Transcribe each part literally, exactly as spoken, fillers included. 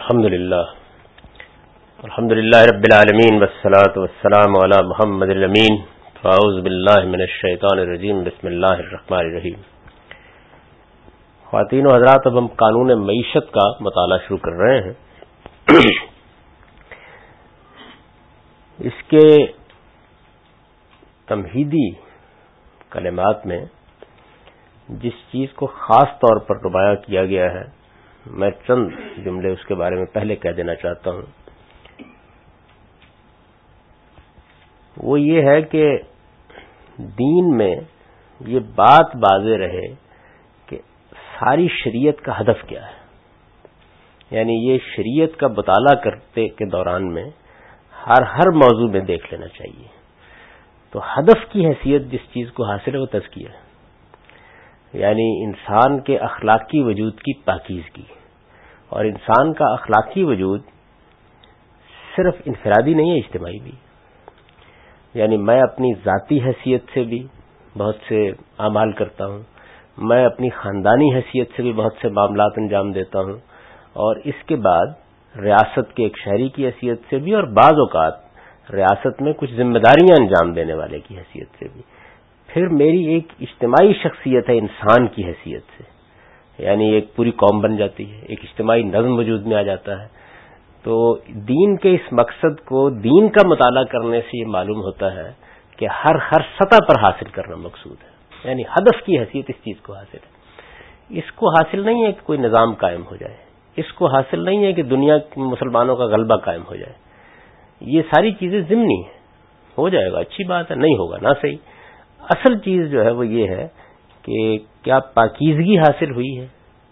الحمد للہ الحمد للہ رب العالمین والصلاة والسلام علی محمد الامین فاعوذ باللہ من الشیطان الرجیم بسم اللہ الرحمن الرحیم. خواتین و حضرات، اب ہم قانون معیشت کا مطالعہ شروع کر رہے ہیں. اس کے تمہیدی کلمات میں جس چیز کو خاص طور پر نمایاں کیا گیا ہے، میں چند جملے اس کے بارے میں پہلے کہہ دینا چاہتا ہوں. وہ یہ ہے کہ دین میں یہ بات واضح رہے کہ ساری شریعت کا ہدف کیا ہے. یعنی یہ شریعت کا مطالعہ کرتے کے دوران میں ہر ہر موضوع میں دیکھ لینا چاہیے. تو ہدف کی حیثیت جس چیز کو حاصل ہے وہ تزکیہ ہے، یعنی انسان کے اخلاقی وجود کی پاکیزگی. اور انسان کا اخلاقی وجود صرف انفرادی نہیں ہے، اجتماعی بھی. یعنی میں اپنی ذاتی حیثیت سے بھی بہت سے اعمال کرتا ہوں، میں اپنی خاندانی حیثیت سے بھی بہت سے معاملات انجام دیتا ہوں، اور اس کے بعد ریاست کے ایک شہری کی حیثیت سے بھی، اور بعض اوقات ریاست میں کچھ ذمہ داریاں انجام دینے والے کی حیثیت سے بھی. پھر میری ایک اجتماعی شخصیت ہے انسان کی حیثیت سے، یعنی ایک پوری قوم بن جاتی ہے، ایک اجتماعی نظم وجود میں آ جاتا ہے. تو دین کے اس مقصد کو دین کا مطالعہ کرنے سے یہ معلوم ہوتا ہے کہ ہر ہر سطح پر حاصل کرنا مقصود ہے. یعنی ہدف کی حیثیت اس چیز کو حاصل ہے. اس کو حاصل نہیں ہے کہ کوئی نظام قائم ہو جائے، اس کو حاصل نہیں ہے کہ دنیا کے مسلمانوں کا غلبہ قائم ہو جائے. یہ ساری چیزیں ضمنی ہیں، ہو جائے گا اچھی بات ہے، نہیں ہوگا نہ صحیح. اصل چیز جو ہے وہ یہ ہے کہ کیا پاکیزگی حاصل ہوئی ہے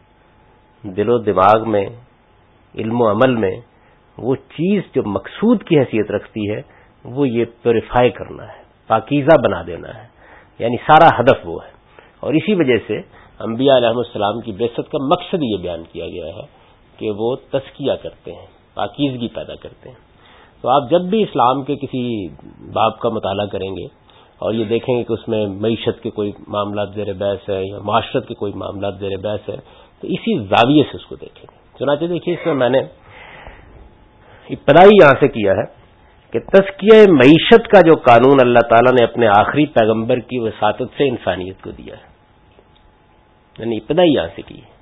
دل و دماغ میں، علم و عمل میں. وہ چیز جو مقصود کی حیثیت رکھتی ہے وہ یہ پیوریفائی کرنا ہے، پاکیزہ بنا دینا ہے. یعنی سارا ہدف وہ ہے. اور اسی وجہ سے انبیاء علیہ السلام کی بعثت کا مقصد یہ بیان کیا گیا ہے کہ وہ تزکیہ کرتے ہیں، پاکیزگی پیدا کرتے ہیں. تو آپ جب بھی اسلام کے کسی باب کا مطالعہ کریں گے اور یہ دیکھیں گے کہ اس میں معیشت کے کوئی معاملات زیر بحث ہے یا معاشرت کے کوئی معاملات زیر بحث ہے، تو اسی زاویے سے اس کو دیکھیں گے. چنانچہ دیکھیے اس میں میں نے ابتدائی یہاں سے کیا ہے کہ تزکیہ معیشت کا جو قانون اللہ تعالیٰ نے اپنے آخری پیغمبر کی وساطت سے انسانیت کو دیا ہے، یعنی ابتدائی یہاں سے کی ہے.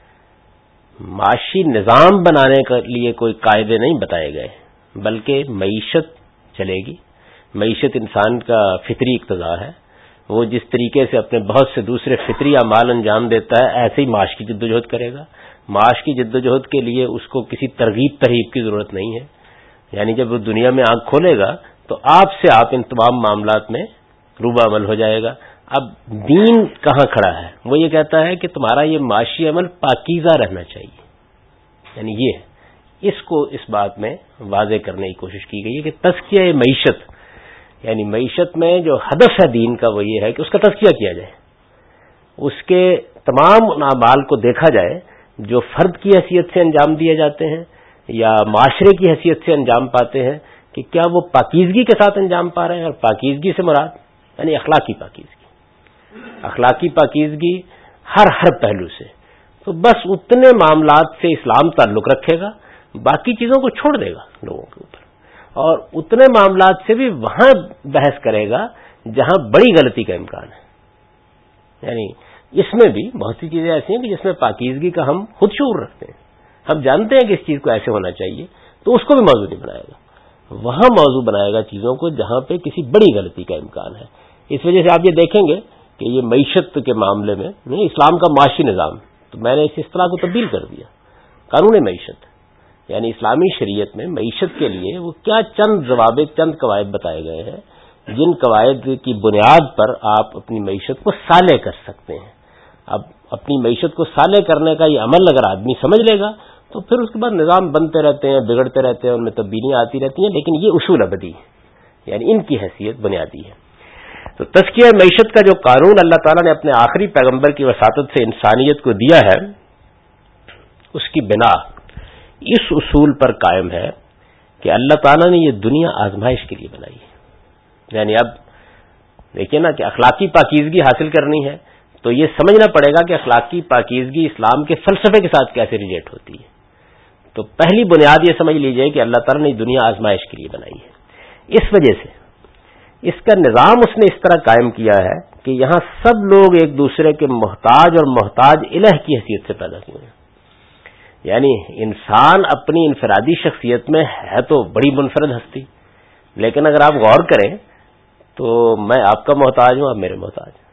معاشی نظام بنانے کے لیے کوئی قاعدے نہیں بتائے گئے، بلکہ معیشت چلے گی. معیشت انسان کا فطری اقتضا ہے. وہ جس طریقے سے اپنے بہت سے دوسرے فطری اعمال انجام دیتا ہے، ایسے ہی معاش کی جد و جہد کرے گا. معاش کی جد و جہد کے لیے اس کو کسی ترغیب ترہیب کی ضرورت نہیں ہے. یعنی جب وہ دنیا میں آنکھ کھولے گا تو آپ سے آپ ان تمام معاملات میں روبہ عمل ہو جائے گا. اب دین کہاں کھڑا ہے؟ وہ یہ کہتا ہے کہ تمہارا یہ معاشی عمل پاکیزہ رہنا چاہیے. یعنی یہ ہے، اس کو اس بات میں واضح کرنے کی کوشش کی گئی ہے کہ تزکیہ معیشت، یعنی معیشت میں جو ہدف ہے دین کا وہ یہ ہے کہ اس کا تزکیہ کیا جائے، اس کے تمام اعمال کو دیکھا جائے جو فرد کی حیثیت سے انجام دیے جاتے ہیں یا معاشرے کی حیثیت سے انجام پاتے ہیں، کہ کیا وہ پاکیزگی کے ساتھ انجام پا رہے ہیں. اور پاکیزگی سے مراد یعنی اخلاقی پاکیزگی، اخلاقی پاکیزگی ہر ہر پہلو سے. تو بس اتنے معاملات سے اسلام تعلق رکھے گا، باقی چیزوں کو چھوڑ دے گا لوگوں کے اوپر. اور اتنے معاملات سے بھی وہاں بحث کرے گا جہاں بڑی غلطی کا امکان ہے. یعنی اس میں بھی بہت سی چیزیں ایسی ہیں کہ جس میں پاکیزگی کا ہم خود شعور رکھتے ہیں، ہم جانتے ہیں کہ اس چیز کو ایسے ہونا چاہیے، تو اس کو بھی موضوع نہیں بنائے گا. وہاں موضوع بنائے گا چیزوں کو جہاں پہ کسی بڑی غلطی کا امکان ہے. اس وجہ سے آپ یہ دیکھیں گے کہ یہ معیشت کے معاملے میں نہیں، اسلام کا معاشی نظام، تو میں نے اس اصطلاح کو تبدیل کر دیا قانون معیشت. یعنی اسلامی شریعت میں معیشت کے لیے وہ کیا چند ضوابط، چند قواعد بتائے گئے ہیں جن قواعد کی بنیاد پر آپ اپنی معیشت کو صالح کر سکتے ہیں. اب اپنی معیشت کو صالح کرنے کا یہ عمل اگر آدمی سمجھ لے گا تو پھر اس کے بعد نظام بنتے رہتے ہیں، بگڑتے رہتے ہیں، ان میں تبدیلیاں آتی رہتی ہیں، لیکن یہ اصول ابدی ہے، یعنی ان کی حیثیت بنیادی ہے. تو تزکیہ معیشت کا جو قانون اللہ تعالیٰ نے اپنے آخری پیغمبر کی وساطت سے انسانیت کو دیا ہے، اس کی بنا اس اصول پر قائم ہے کہ اللہ تعالیٰ نے یہ دنیا آزمائش کے لیے بنائی ہے. یعنی اب دیکھیے نا کہ اخلاقی پاکیزگی حاصل کرنی ہے تو یہ سمجھنا پڑے گا کہ اخلاقی پاکیزگی اسلام کے فلسفے کے ساتھ کیسے ریلیٹ ہوتی ہے. تو پہلی بنیاد یہ سمجھ لیجئے کہ اللہ تعالیٰ نے دنیا آزمائش کے لیے بنائی ہے. اس وجہ سے اس کا نظام اس نے اس طرح قائم کیا ہے کہ یہاں سب لوگ ایک دوسرے کے محتاج اور محتاج الہ کی حیثیت سے پیدا ہوئے ہیں. یعنی انسان اپنی انفرادی شخصیت میں ہے تو بڑی منفرد ہستی، لیکن اگر آپ غور کریں تو میں آپ کا محتاج ہوں، آپ میرے محتاج ہیں.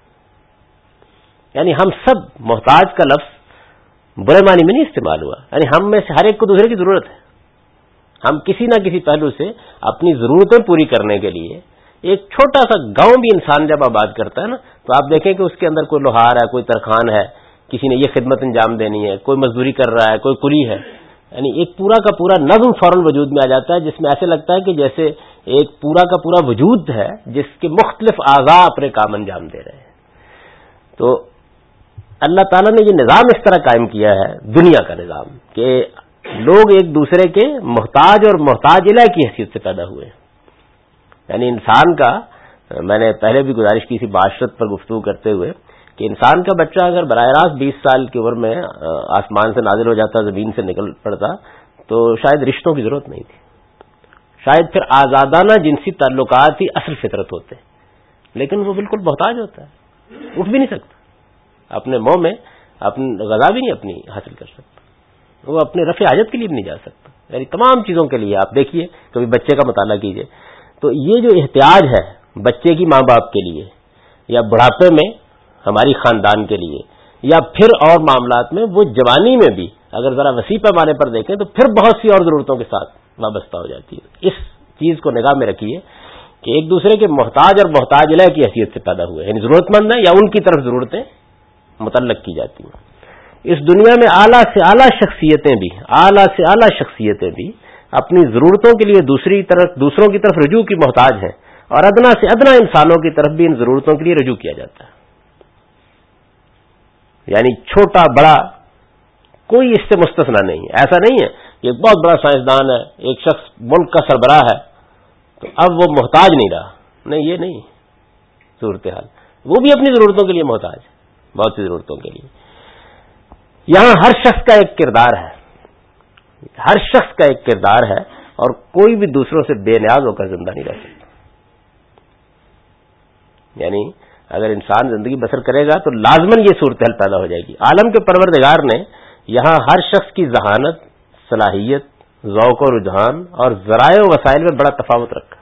یعنی ہم سب محتاج کا لفظ برے معنی میں نہیں استعمال ہوا، یعنی ہم میں سے ہر ایک کو دوسرے کی ضرورت ہے. ہم کسی نہ کسی پہلو سے اپنی ضرورتیں پوری کرنے کے لیے، ایک چھوٹا سا گاؤں بھی انسان جب آباد کرتا ہے نا تو آپ دیکھیں کہ اس کے اندر کوئی لوہار ہے، کوئی ترخان ہے، کسی نے یہ خدمت انجام دینی ہے، کوئی مزدوری کر رہا ہے، کوئی کلی ہے. یعنی ایک پورا کا پورا نظم فوراً وجود میں آ جاتا ہے، جس میں ایسے لگتا ہے کہ جیسے ایک پورا کا پورا وجود ہے جس کے مختلف اعضاء اپنے کام انجام دے رہے ہیں. تو اللہ تعالیٰ نے یہ نظام اس طرح قائم کیا ہے، دنیا کا نظام، کہ لوگ ایک دوسرے کے محتاج اور محتاج الہ کی حیثیت سے پیدا ہوئے ہیں. یعنی انسان کا، میں نے پہلے بھی گزارش کی تھی معاشرت پر گفتگو کرتے ہوئے، کہ انسان کا بچہ اگر براہ راست بیس سال کی عمر میں آسمان سے نازل ہو جاتا، زمین سے نکل پڑتا، تو شاید رشتوں کی ضرورت نہیں تھی، شاید پھر آزادانہ جنسی تعلقات ہی اصل فطرت ہوتے. لیکن وہ بالکل محتاج ہوتا ہے، اٹھ بھی نہیں سکتا، اپنے منہ میں اپنی غذا بھی نہیں اپنی حاصل کر سکتا، وہ اپنے رفع حاجت کے لیے بھی نہیں جا سکتا. یعنی تمام چیزوں کے لیے آپ دیکھیے، کبھی بچے کا مطالعہ کیجئے تو یہ جو احتیاج ہے بچے کی ماں باپ کے لیے، یا بڑھاپے میں ہماری خاندان کے لیے، یا پھر اور معاملات میں، وہ جوانی میں بھی اگر ذرا وسیع پیمانے پر دیکھیں تو پھر بہت سی اور ضرورتوں کے ساتھ وابستہ ہو جاتی ہے. اس چیز کو نگاہ میں رکھیے کہ ایک دوسرے کے محتاج اور محتاج الہ کی حیثیت سے پیدا ہوئے، یعنی ضرورت مند ہیں یا ان کی طرف ضرورتیں متعلق کی جاتی ہیں. اس دنیا میں اعلیٰ سے اعلیٰ شخصیتیں بھی اعلیٰ سے اعلیٰ شخصیتیں بھی اپنی ضرورتوں کے لیے دوسری طرف دوسروں کی طرف رجوع کی محتاج ہیں، اور ادنا سے ادنا انسانوں کی طرف بھی ان ضرورتوں کے لیے رجوع کیا جاتا ہے. یعنی چھوٹا بڑا کوئی اس سے مستثنا نہیں ہے. ایسا نہیں ہے کہ ایک بہت بڑا سائنسدان ہے، ایک شخص ملک کا سربراہ ہے تو اب وہ محتاج نہیں رہا. نہیں، یہ نہیں صورتحال، وہ بھی اپنی ضرورتوں کے لیے محتاج ہے، بہت سی ضرورتوں کے لیے. یہاں ہر شخص کا ایک کردار ہے، ہر شخص کا ایک کردار ہے، اور کوئی بھی دوسروں سے بے نیاز ہو کر زندہ نہیں رہ سکتا. یعنی اگر انسان زندگی بسر کرے گا تو لازماً یہ صورتحال پیدا ہو جائے گی. عالم کے پروردگار نے یہاں ہر شخص کی ذہانت، صلاحیت، ذوق و رجحان اور ذرائع و وسائل میں بڑا تفاوت رکھا.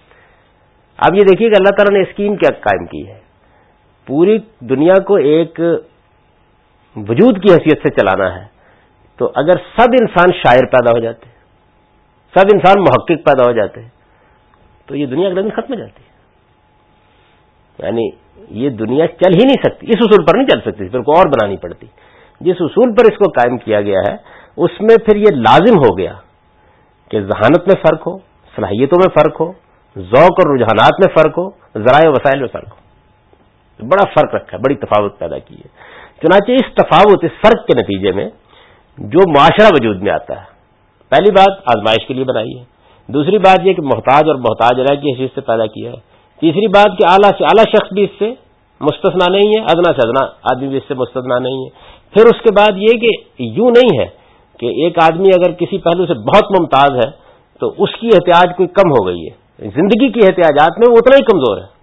اب یہ دیکھیے کہ اللہ تعالیٰ نے اسکیم کیا قائم کی ہے. پوری دنیا کو ایک وجود کی حیثیت سے چلانا ہے تو اگر سب انسان شاعر پیدا ہو جاتے، سب انسان محقق پیدا ہو جاتے، تو یہ دنیا اگلے دن ختم ہو جاتی ہے. یعنی یہ دنیا چل ہی نہیں سکتی، اس اصول پر نہیں چل سکتی، پھر کو اور بنانی پڑتی. جس اصول پر اس کو قائم کیا گیا ہے اس میں پھر یہ لازم ہو گیا کہ ذہانت میں فرق ہو، صلاحیتوں میں فرق ہو، ذوق اور رجحانات میں فرق ہو، ذرائع وسائل میں فرق ہو. بڑا فرق رکھا ہے، بڑی تفاوت پیدا کی ہے. چنانچہ اس تفاوت، اس فرق کے نتیجے میں جو معاشرہ وجود میں آتا ہے، پہلی بات آزمائش کے لیے بنائی ہے، دوسری بات یہ کہ محتاج اور محتاج الہ کی حیثیت سے پیدا کیا ہے، تیسری بات کہ اعلیٰ سے اعلیٰ شخص بھی اس سے مستثنا نہیں ہے، ادنا سے ادنا آدمی بھی اس سے مستثنا نہیں ہے. پھر اس کے بعد یہ کہ یوں نہیں ہے کہ ایک آدمی اگر کسی پہلو سے بہت ممتاز ہے تو اس کی احتیاج کوئی کم ہو گئی ہے. زندگی کی احتیاجات میں وہ اتنا ہی کمزور ہے،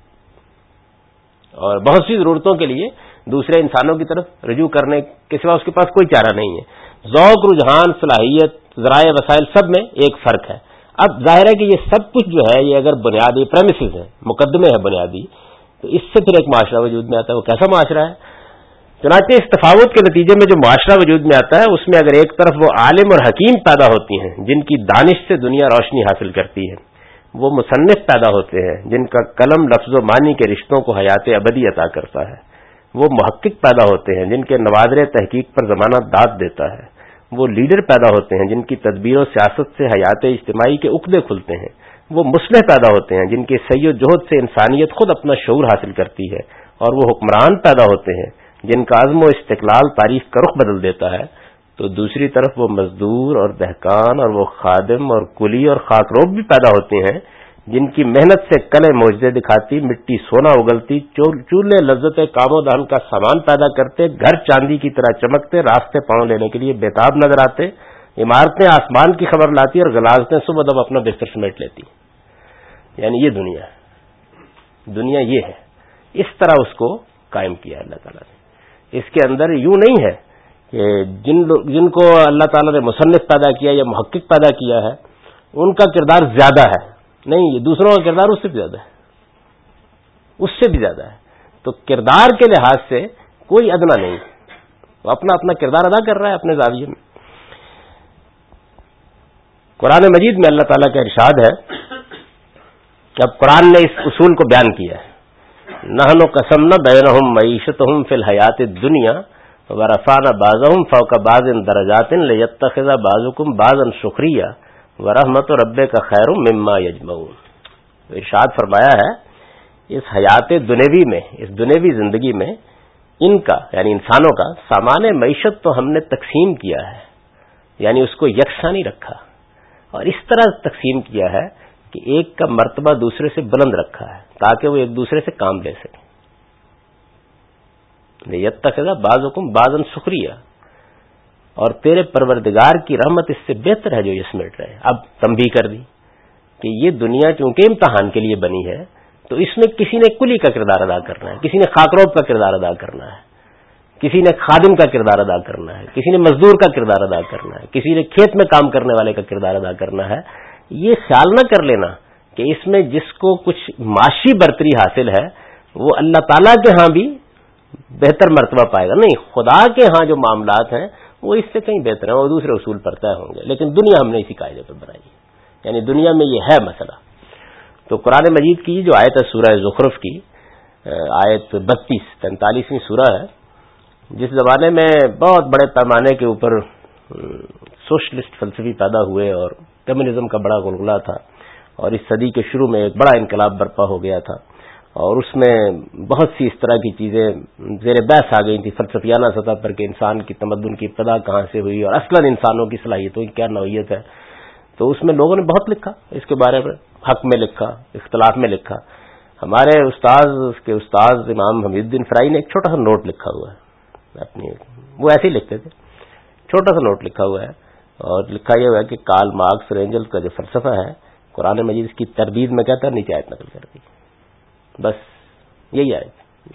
اور بہت سی ضرورتوں کے لیے دوسرے انسانوں کی طرف رجوع کرنے کے سوا اس کے پاس کوئی چارہ نہیں ہے. ذوق، رجحان، صلاحیت، ذرائع وسائل سب میں ایک فرق ہے. اب ظاہر ہے کہ یہ سب کچھ جو ہے یہ اگر بنیادی پریمیسز ہیں، مقدمے ہیں بنیادی، تو اس سے پھر ایک معاشرہ وجود میں آتا ہے. وہ کیسا معاشرہ ہے؟ چنانچہ اس تفاوت کے نتیجے میں جو معاشرہ وجود میں آتا ہے اس میں اگر ایک طرف وہ عالم اور حکیم پیدا ہوتی ہیں جن کی دانش سے دنیا روشنی حاصل کرتی ہے، وہ مصنف پیدا ہوتے ہیں جن کا قلم لفظ و معنی کے رشتوں کو حیات ابدی عطا کرتا ہے، وہ محقق پیدا ہوتے ہیں جن کے نوادر تحقیق پر زمانہ داد دیتا ہے، وہ لیڈر پیدا ہوتے ہیں جن کی تدبیر و سیاست سے حیات اجتماعی کے عقدے کھلتے ہیں، وہ مصلح پیدا ہوتے ہیں جن کے سعی و جہد سے انسانیت خود اپنا شعور حاصل کرتی ہے، اور وہ حکمران پیدا ہوتے ہیں جن کا عزم و استقلال تاریخ کا رخ بدل دیتا ہے. تو دوسری طرف وہ مزدور اور دہقان اور وہ خادم اور کلی اور خاکروب بھی پیدا ہوتے ہیں جن کی محنت سے کلیں معجزے دکھاتی، مٹی سونا اگلتی، چولہے لذت کام و دہن کا سامان پیدا کرتے، گھر چاندی کی طرح چمکتے، راستے پاؤں لینے کے لیے بےتاب نظر آتے، عمارتیں آسمان کی خبر لاتی اور غلاظتیں صبح دم اپنا بستر سمیٹ لیتی. یعنی یہ دنیا ہے، دنیا یہ ہے. اس طرح اس کو قائم کیا اللہ تعالیٰ نے. اس کے اندر یوں نہیں ہے کہ جن جن کو اللہ تعالیٰ نے مصنف پیدا کیا یا محقق پیدا کیا ہے ان کا کردار زیادہ ہے. نہیں، یہ دوسروں کا کردار اس سے بھی زیادہ ہے، اس سے بھی زیادہ ہے. تو کردار کے لحاظ سے کوئی ادنا نہیں، وہ اپنا اپنا کردار ادا کر رہا ہے اپنے زاویے میں. قرآن مجید میں اللہ تعالیٰ کا ارشاد ہے کہ اب قرآن نے اس اصول کو بیان کیا ہے. نحن قسمنا بینہم معیشتہم فی الحیات الدنیا ورفعنا بعضهم فوق بعض درجات لیتخذ بعضکم بعضا سخریا ورحمت ربک خیر مما یجمعون. ارشاد فرمایا ہے اس حیات دنیوی میں، اس دنیوی زندگی میں ان کا یعنی انسانوں کا سامان معیشت تو ہم نے تقسیم کیا ہے، یعنی اس کو یکساں نہیں رکھا، اور اس طرح تقسیم کیا ہے کہ ایک کا مرتبہ دوسرے سے بلند رکھا ہے تاکہ وہ ایک دوسرے سے کام لے سکے. لیتخذ بعضکم بعضا سخریا، اور تیرے پروردگار کی رحمت اس سے بہتر ہے جو یہ سمیٹ رہے. اب تنبیہ کر دی کہ یہ دنیا چونکہ امتحان کے لیے بنی ہے تو اس میں کسی نے کلی کا کردار ادا کرنا ہے، کسی نے خاکروب کا کردار ادا کرنا ہے، کسی نے خادم کا کردار ادا کرنا ہے، کسی نے مزدور کا کردار ادا کرنا ہے، کسی نے کھیت میں کام کرنے والے کا کردار ادا کرنا ہے. یہ خیال نہ کر لینا کہ اس میں جس کو کچھ معاشی برتری حاصل ہے وہ اللہ تعالیٰ کے ہاں بھی بہتر مرتبہ پائے گا. نہیں، خدا کے ہاں جو معاملات ہیں وہ اس سے کہیں بہتر ہیں، وہ دوسرے اصول پر طے ہوں گے. لیکن دنیا ہم نے اسی قاعدے پر بنائی ہے، یعنی دنیا میں یہ ہے مسئلہ. تو قرآن مجید کی جو آیت ہے سورہ زخرف کی آیت بتیس تینتالیسویں سورہ ہے، جس زمانے میں بہت بڑے پیمانے کے اوپر سوشلسٹ فلسفی پیدا ہوئے اور کمیونزم کا بڑا غلغلہ تھا، اور اس صدی کے شروع میں ایک بڑا انقلاب برپا ہو گیا تھا، اور اس میں بہت سی اس طرح کی چیزیں زیر بحث آ گئی تھیں فلسفیانہ سطح پر کہ انسان کی تمدن کی ابتدا کہاں سے ہوئی اور اصلاً انسانوں کی صلاحیتوں کی کیا نوعیت ہے. تو اس میں لوگوں نے بہت لکھا اس کے بارے میں، حق میں لکھا، اختلاف میں لکھا. ہمارے استاذ اس کے استاذ امام حمید الدین فرائی نے ایک چھوٹا سا نوٹ لکھا ہوا ہے اپنی، وہ ایسے ہی لکھتے تھے، چھوٹا سا نوٹ لکھا ہوا ہے، اور لکھا یہ ہوا ہے کہ کارل مارکس اور اینجلز کا جو فلسفہ ہے قرآن مجید اس کی تردید میں کہتا ہے، نیچے آیت نقل کر دی. بس یہی آیت،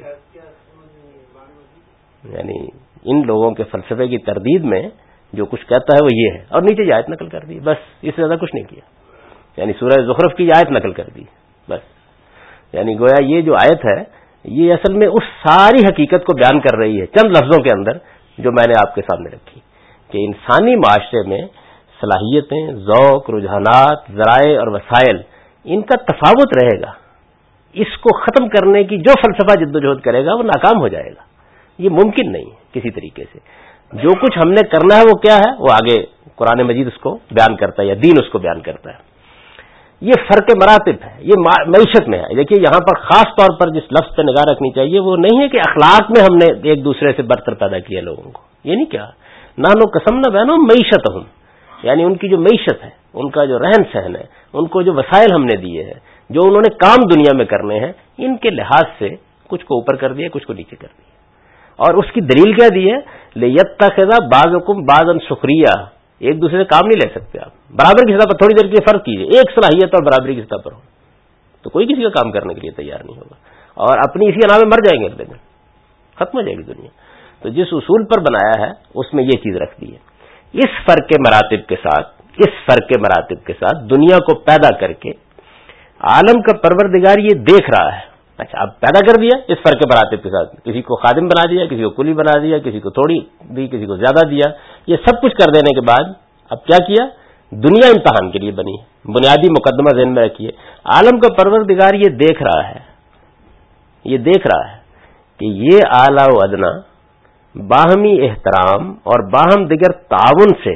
یعنی ان لوگوں کے فلسفے کی تردید میں جو کچھ کہتا ہے وہ یہ ہے، اور نیچے یہ آیت نقل کر دی. بس اس سے زیادہ کچھ نہیں کیا، یعنی سورہ زخرف کی آیت نقل کر دی بس. یعنی گویا یہ جو آیت ہے یہ اصل میں اس ساری حقیقت کو بیان کر رہی ہے چند لفظوں کے اندر جو میں نے آپ کے سامنے رکھی، کہ انسانی معاشرے میں صلاحیتیں، ذوق، رجحانات، ذرائع اور وسائل، ان کا تفاوت رہے گا. اس کو ختم کرنے کی جو فلسفہ جدوجہد کرے گا وہ ناکام ہو جائے گا. یہ ممکن نہیں کسی طریقے سے. جو کچھ ہم نے کرنا ہے وہ کیا ہے، وہ آگے قرآن مجید اس کو بیان کرتا ہے یا دین اس کو بیان کرتا ہے. یہ فرق مراتب ہے، یہ معیشت میں ہے. دیکھیے یہاں پر خاص طور پر جس لفظ پہ نگاہ رکھنی چاہیے وہ نہیں ہے کہ اخلاق میں ہم نے ایک دوسرے سے برتر پیدا کیا لوگوں کو، یہ نہیں کیا. نانو قسم نہ بہنو معیشت ہوں، یعنی ان کی جو معیشت ہے، ان کا جو رہن سہن ہے، ان کو جو وسائل ہم نے دیے ہیں، جو انہوں نے کام دنیا میں کرنے ہیں، ان کے لحاظ سے کچھ کو اوپر کر دیا، کچھ کو نیچے کر دیا. اور اس کی دلیل کیا دی ہے، لیتخذ بعضکم بعضا سخریا، ایک دوسرے سے کام نہیں لے سکتے آپ. برابر کی سطح پر تھوڑی دیر کے لیے فرق کیجئے، ایک صلاحیت اور برابری کی سطح پر ہو تو کوئی کسی کا کام کرنے کے لیے تیار نہیں ہوگا، اور اپنی اسی انا میں مر جائیں گے اگلے دن، ختم ہو جائے گی دنیا. تو جس اصول پر بنایا ہے اس میں یہ چیز رکھ دی ہے. اس فرق کے مراتب کے ساتھ اس فرق کے مراتب کے ساتھ دنیا کو پیدا کر کے عالم کا پروردگار یہ دیکھ رہا ہے. اچھا اب پیدا کر دیا اس فرق کے مراتب کے ساتھ، کسی کو خادم بنا دیا، کسی کو کلی بنا دیا، کسی کو تھوڑی دی، کسی کو زیادہ دیا. یہ سب کچھ کر دینے کے بعد اب کیا کیا، دنیا امتحان کے لیے بنی ہے. بنیادی مقدمہ ذہن میں رکھیے، عالم کا پروردگار یہ دیکھ رہا ہے یہ دیکھ رہا ہے کہ یہ اعلیٰ و ادنا باہمی احترام اور باہم دیگر تعاون سے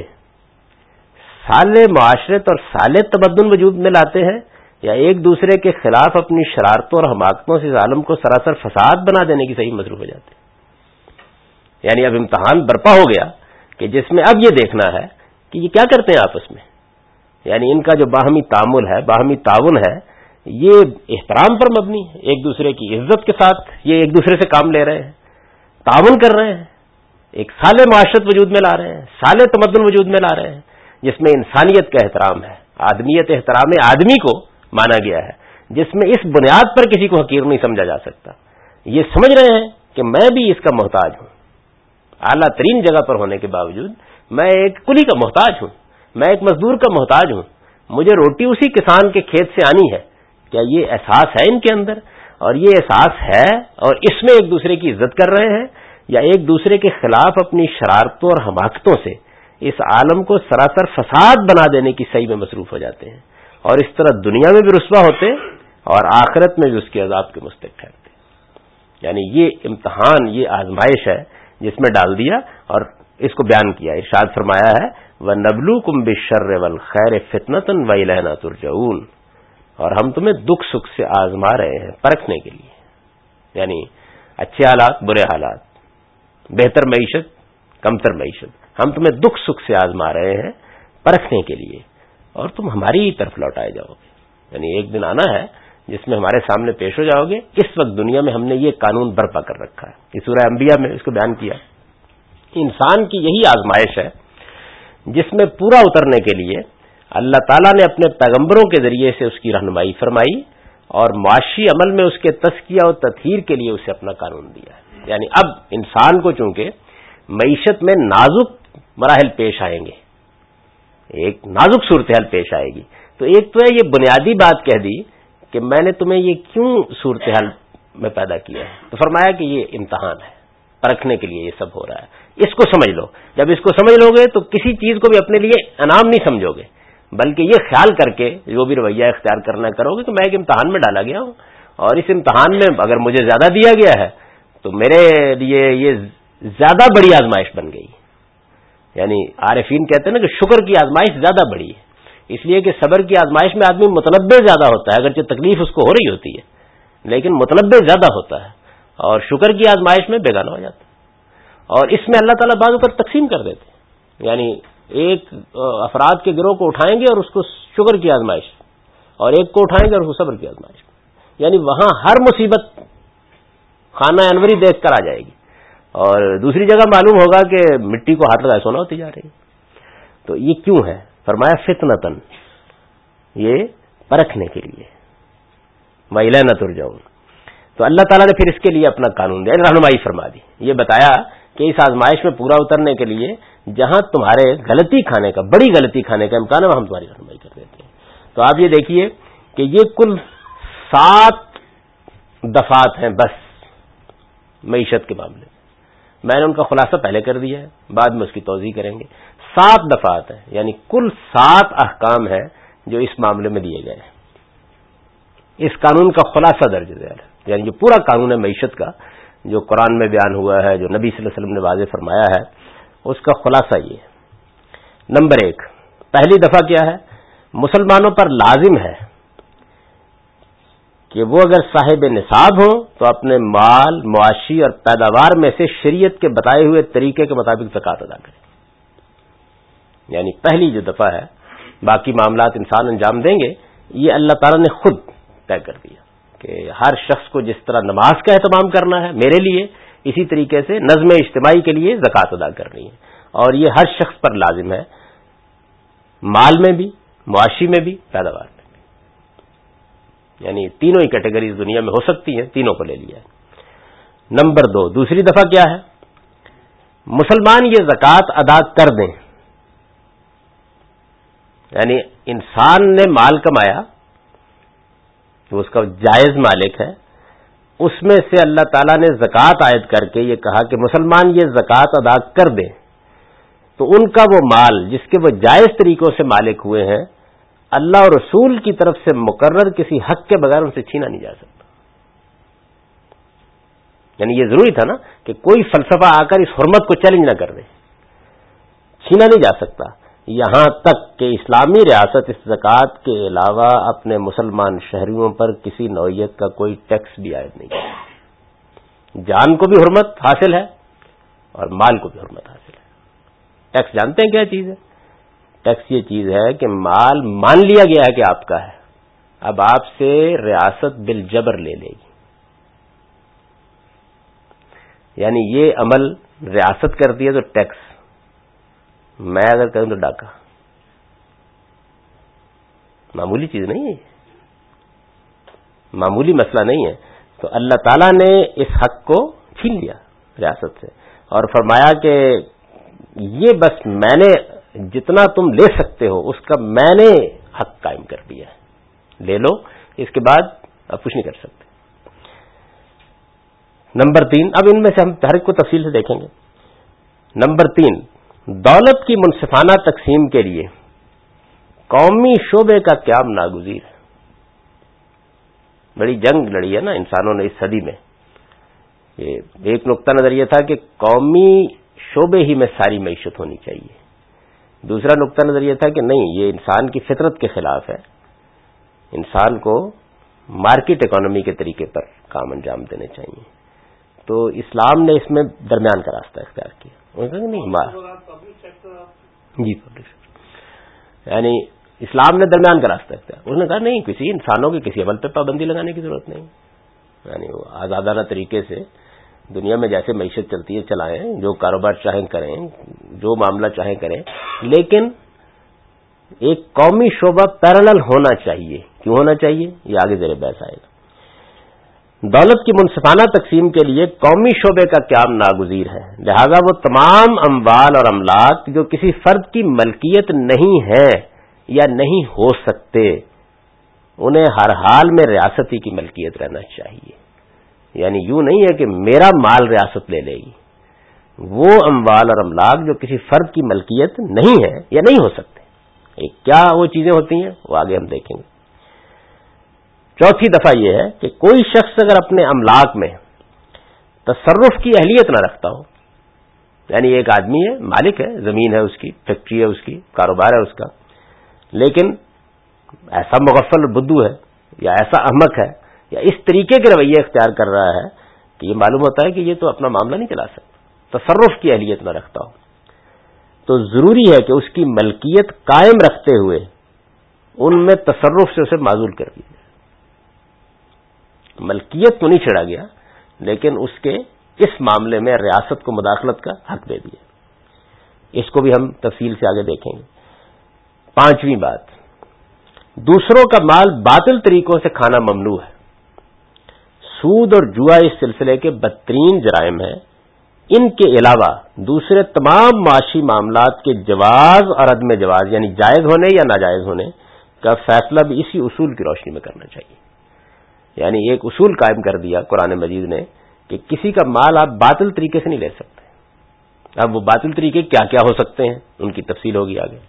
صالح معاشرت اور صالح تمدن وجود میں لاتے ہیں، یا ایک دوسرے کے خلاف اپنی شرارتوں اور حماقتوں سے عالم کو سراسر فساد بنا دینے کی صحیح مصروف ہو جاتے ہیں. یعنی اب امتحان برپا ہو گیا کہ جس میں اب یہ دیکھنا ہے کہ یہ کیا کرتے ہیں آپس میں. یعنی ان کا جو باہمی تعامل ہے، باہمی تعاون ہے، یہ احترام پر مبنی ہے، ایک دوسرے کی عزت کے ساتھ یہ ایک دوسرے سے کام لے رہے ہیں، تعاون کر رہے ہیں، ایک صالح معاشرت وجود میں لا رہے ہیں، صالح تمدن وجود میں لا رہے ہیں. جس میں انسانیت کا احترام ہے، آدمیت احترام آدمی کو مانا گیا ہے، جس میں اس بنیاد پر کسی کو حقیر نہیں سمجھا جا سکتا. یہ سمجھ رہے ہیں کہ میں بھی اس کا محتاج ہوں، اعلیٰ ترین جگہ پر ہونے کے باوجود میں ایک کلی کا محتاج ہوں، میں ایک مزدور کا محتاج ہوں، مجھے روٹی اسی کسان کے کھیت سے آنی ہے. کیا یہ احساس ہے ان کے اندر؟ اور یہ احساس ہے اور اس میں ایک دوسرے کی عزت کر رہے ہیں، یا ایک دوسرے کے خلاف اپنی شرارتوں اور حماقتوں سے اس عالم کو سراسر فساد بنا دینے کی صحیح میں مصروف ہو جاتے ہیں، اور اس طرح دنیا میں بھی رسوا ہوتے اور آخرت میں بھی اس کے عذاب کے مستحق ٹھہرتے. یعنی یہ امتحان، یہ آزمائش ہے جس میں ڈال دیا اور اس کو بیان کیا. ارشاد فرمایا ہے وَنَبْلُوكُمْ بِالشَّرِّ وَالْخَيْرِ فِتْنَةً وَإِلَيْنَا تُرْجَعُونَ، اور ہم تمہیں دکھ سکھ سے آزما رہے ہیں پرکھنے کے لیے. یعنی اچھے حالات، برے حالات، بہتر معیشت، کمتر معیشت، ہم تمہیں دکھ سکھ سے آزما رہے ہیں پرکھنے کے لیے، اور تم ہماری ہی طرف لوٹائے جاؤ گے. یعنی ایک دن آنا ہے جس میں ہمارے سامنے پیش ہو جاؤ گے. اس وقت دنیا میں ہم نے یہ قانون برپا کر رکھا ہے. یہ سورہ انبیاء میں اس کو بیان کیا. انسان کی یہی آزمائش ہے جس میں پورا اترنے کے لیے اللہ تعالیٰ نے اپنے پیغمبروں کے ذریعے سے اس کی رہنمائی فرمائی اور معاشی عمل میں اس کے تزکیہ اور تطہیر کے لیے اسے اپنا قانون دیا ہے. یعنی اب انسان کو چونکہ معیشت میں نازک مراحل پیش آئیں گے، ایک نازک صورتحال پیش آئے گی، تو ایک تو ہے یہ بنیادی بات کہہ دی کہ میں نے تمہیں یہ کیوں صورتحال میں پیدا کیا ہے، تو فرمایا کہ یہ امتحان ہے، پرکھنے کے لیے یہ سب ہو رہا ہے. اس کو سمجھ لو. جب اس کو سمجھ لو گے تو کسی چیز کو بھی اپنے لیے انعام نہیں سمجھو گے، بلکہ یہ خیال کر کے جو بھی رویہ اختیار کرنا کرو گے کہ میں ایک امتحان میں ڈالا گیا ہوں، اور اس امتحان میں اگر مجھے زیادہ دیا گیا ہے تو میرے لیے یہ زیادہ بڑی آزمائش بن گئی. یعنی عارفین کہتے ہیں نا کہ شکر کی آزمائش زیادہ بڑی ہے، اس لیے کہ صبر کی آزمائش میں آدمی متنبع زیادہ ہوتا ہے، اگرچہ تکلیف اس کو ہو رہی ہوتی ہے لیکن متنبع زیادہ ہوتا ہے، اور شکر کی آزمائش میں بیگانہ ہو جاتا ہے. اور اس میں اللہ تعالیٰ بعض اوقات تقسیم کر دیتے ہیں. یعنی ایک افراد کے گروہ کو اٹھائیں گے اور اس کو شکر کی آزمائش، اور ایک کو اٹھائیں گے اور اس کو صبر کی آزمائش. یعنی وہاں ہر مصیبت خانہ انوری دیکھ کر آ جائے گی، اور دوسری جگہ معلوم ہوگا کہ مٹی کو ہاتھ لگائے سونا ہوتی جا رہی. تو یہ کیوں ہے؟ فرمایا فتنتن، یہ پرکھنے کے لیے. وَإِلَيْنَا تُرْجَعُونَ. تو اللہ تعالیٰ نے پھر اس کے لیے اپنا قانون دیا، رہنمائی فرما دی. یہ بتایا کہ اس آزمائش میں پورا اترنے کے لیے جہاں تمہارے غلطی کھانے کا، بڑی غلطی کھانے کا امکان ہے، وہاں ہم تمہاری رہنمائی کر دیتے ہیں. تو آپ یہ دیکھیے کہ یہ کل سات دفعات ہیں بس معیشت کے معاملے میں. میں نے ان کا خلاصہ پہلے کر دیا ہے، بعد میں اس کی توضیح کریں گے. سات دفعات ہیں، یعنی کل سات احکام ہیں جو اس معاملے میں دیے گئے ہیں. اس قانون کا خلاصہ درج ذیل ہے، یعنی جو پورا قانون ہے معیشت کا، جو قرآن میں بیان ہوا ہے، جو نبی صلی اللہ علیہ وسلم نے واضح فرمایا ہے، اس کا خلاصہ یہ ہے. نمبر ایک، پہلی دفعہ کیا ہے؟ مسلمانوں پر لازم ہے کہ وہ اگر صاحب نصاب ہوں تو اپنے مال، معاشی اور پیداوار میں سے شریعت کے بتائے ہوئے طریقے کے مطابق زکوٰۃ ادا کریں. یعنی پہلی جو دفعہ ہے، باقی معاملات انسان انجام دیں گے، یہ اللہ تعالیٰ نے خود طے کر دیا کہ ہر شخص کو جس طرح نماز کا اہتمام کرنا ہے میرے لیے، اسی طریقے سے نظم اجتماعی کے لیے زکوٰۃ ادا کرنی ہے. اور یہ ہر شخص پر لازم ہے، مال میں بھی، معاشی میں بھی، پیداوار میں بھی. یعنی تینوں ہی کیٹیگریز دنیا میں ہو سکتی ہیں، تینوں کو لے لیا ہے. نمبر دو، دوسری دفعہ کیا ہے؟ مسلمان یہ زکوٰۃ ادا کر دیں. یعنی انسان نے مال کمایا، وہ اس کا جائز مالک ہے، اس میں سے اللہ تعالیٰ نے زکوٰۃ عائد کر کے یہ کہا کہ مسلمان یہ زکوٰۃ ادا کر دیں، تو ان کا وہ مال جس کے وہ جائز طریقوں سے مالک ہوئے ہیں، اللہ اور رسول کی طرف سے مقرر کسی حق کے بغیر ان سے چھینا نہیں جا سکتا. یعنی یہ ضروری تھا نا کہ کوئی فلسفہ آ کر اس حرمت کو چیلنج نہ کر دے، چھینا نہیں جا سکتا. یہاں تک کہ اسلامی ریاست اس زکوٰۃ کے علاوہ اپنے مسلمان شہریوں پر کسی نوعیت کا کوئی ٹیکس بھی عائد نہیں کرتا. جان کو بھی حرمت حاصل ہے اور مال کو بھی حرمت حاصل ہے. ٹیکس جانتے ہیں کیا چیز ہے؟ ٹیکس یہ چیز ہے کہ مال مان لیا گیا ہے کہ آپ کا ہے، اب آپ سے ریاست بالجبر لے لے گی. یعنی یہ عمل ریاست کرتی ہے تو ٹیکس، میں اگر کروں تو ڈاکہ. معمولی چیز نہیں ہے، معمولی مسئلہ نہیں ہے. تو اللہ تعالیٰ نے اس حق کو چھین لیا ریاست سے اور فرمایا کہ یہ بس میں نے جتنا تم لے سکتے ہو اس کا میں نے حق قائم کر دیا ہے، لے لو، اس کے بعد آپ کچھ نہیں کر سکتے. نمبر تین، اب ان میں سے ہم ہر ایک کو تفصیل سے دیکھیں گے. نمبر تین، دولت کی منصفانہ تقسیم کے لیے قومی شعبے کا قیام ناگزیر ہے. بڑی جنگ لڑی ہے نا انسانوں نے اس صدی میں. یہ ایک نقطہ نظر یہ تھا کہ قومی شعبے ہی میں ساری معیشت ہونی چاہیے. دوسرا نقطہ نظر یہ تھا کہ نہیں، یہ انسان کی فطرت کے خلاف ہے، انسان کو مارکیٹ اکانومی کے طریقے پر کام انجام دینے چاہیے. تو اسلام نے اس میں درمیان کا راستہ اختیار کیا. نہیں جی یعنی اسلام نے درمیان کا راستہ اختیار، اس نے کہا نہیں، کسی انسانوں کے کسی عمل پہ پابندی لگانے کی ضرورت نہیں، یعنی وہ آزادانہ طریقے سے دنیا میں جیسے معیشت چلتی ہے چلائیں، جو کاروبار چاہیں کریں، جو معاملہ چاہیں کریں، لیکن ایک قومی شعبہ پیرالل ہونا چاہیے. کیوں ہونا چاہیے یہ آگے زیر بحث آئے گا. دولت کی منصفانہ تقسیم کے لیے قومی شعبے کا قیام ناگزیر ہے، لہذا وہ تمام اموال اور املاک جو کسی فرد کی ملکیت نہیں ہے یا نہیں ہو سکتے، انہیں ہر حال میں ریاستی کی ملکیت رہنا چاہیے. یعنی یوں نہیں ہے کہ میرا مال ریاست لے لے گی، وہ اموال اور املاک جو کسی فرد کی ملکیت نہیں ہے یا نہیں ہو سکتے، کیا وہ چیزیں ہوتی ہیں وہ آگے ہم دیکھیں گے. چوتھی دفعہ یہ ہے کہ کوئی شخص اگر اپنے املاک میں تصرف کی اہلیت نہ رکھتا ہو، یعنی ایک آدمی ہے، مالک ہے، زمین ہے اس کی، فیکٹری ہے اس کی، کاروبار ہے اس کا، لیکن ایسا مغفل بدو ہے یا ایسا احمق ہے یا اس طریقے کے رویے اختیار کر رہا ہے کہ یہ معلوم ہوتا ہے کہ یہ تو اپنا معاملہ نہیں چلا سکتا، تصرف کی اہلیت نہ رکھتا ہو، تو ضروری ہے کہ اس کی ملکیت قائم رکھتے ہوئے ان میں تصرف سے اسے معزول کر دیا جائے. ملکیت تو نہیں چھڑا گیا لیکن اس کے اس معاملے میں ریاست کو مداخلت کا حق دے دیا. اس کو بھی ہم تفصیل سے آگے دیکھیں گے. پانچویں بات، دوسروں کا مال باطل طریقوں سے کھانا ممنوع ہے. سود اور جوا اس سلسلے کے بدترین جرائم ہیں. ان کے علاوہ دوسرے تمام معاشی معاملات کے جواز اور عدم جواز، یعنی جائز ہونے یا ناجائز ہونے کا فیصلہ بھی اسی اصول کی روشنی میں کرنا چاہیے. یعنی ایک اصول قائم کر دیا قرآن مجید نے کہ کسی کا مال آپ باطل طریقے سے نہیں لے سکتے. اب وہ باطل طریقے کیا کیا ہو سکتے ہیں ان کی تفصیل ہوگی آگے.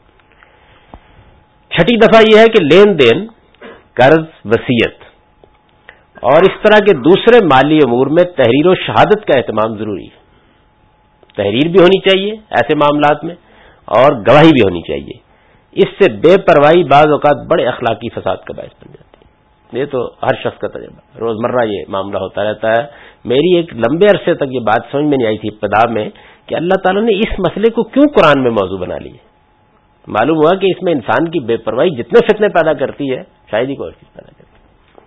چھٹی دفعہ یہ ہے کہ لین دین، قرض، وصیت اور اس طرح کے دوسرے مالی امور میں تحریر و شہادت کا اہتمام ضروری ہے. تحریر بھی ہونی چاہیے ایسے معاملات میں اور گواہی بھی ہونی چاہیے. اس سے بے پرواہی بعض اوقات بڑے اخلاقی فساد کا باعث بن جاتی ہے. یہ تو ہر شخص کا تجربہ، روزمرہ یہ معاملہ ہوتا رہتا ہے. میری ایک لمبے عرصے تک یہ بات سمجھ میں نہیں آئی تھی ابتدا میں کہ اللہ تعالیٰ نے اس مسئلے کو کیوں قرآن میں موضوع بنا لی ہے. معلوم ہوا کہ اس میں انسان کی بے پرواہی جتنے فتنے پیدا کرتی ہے شاید ہی کوئی چیز پیدا کرتی ہے.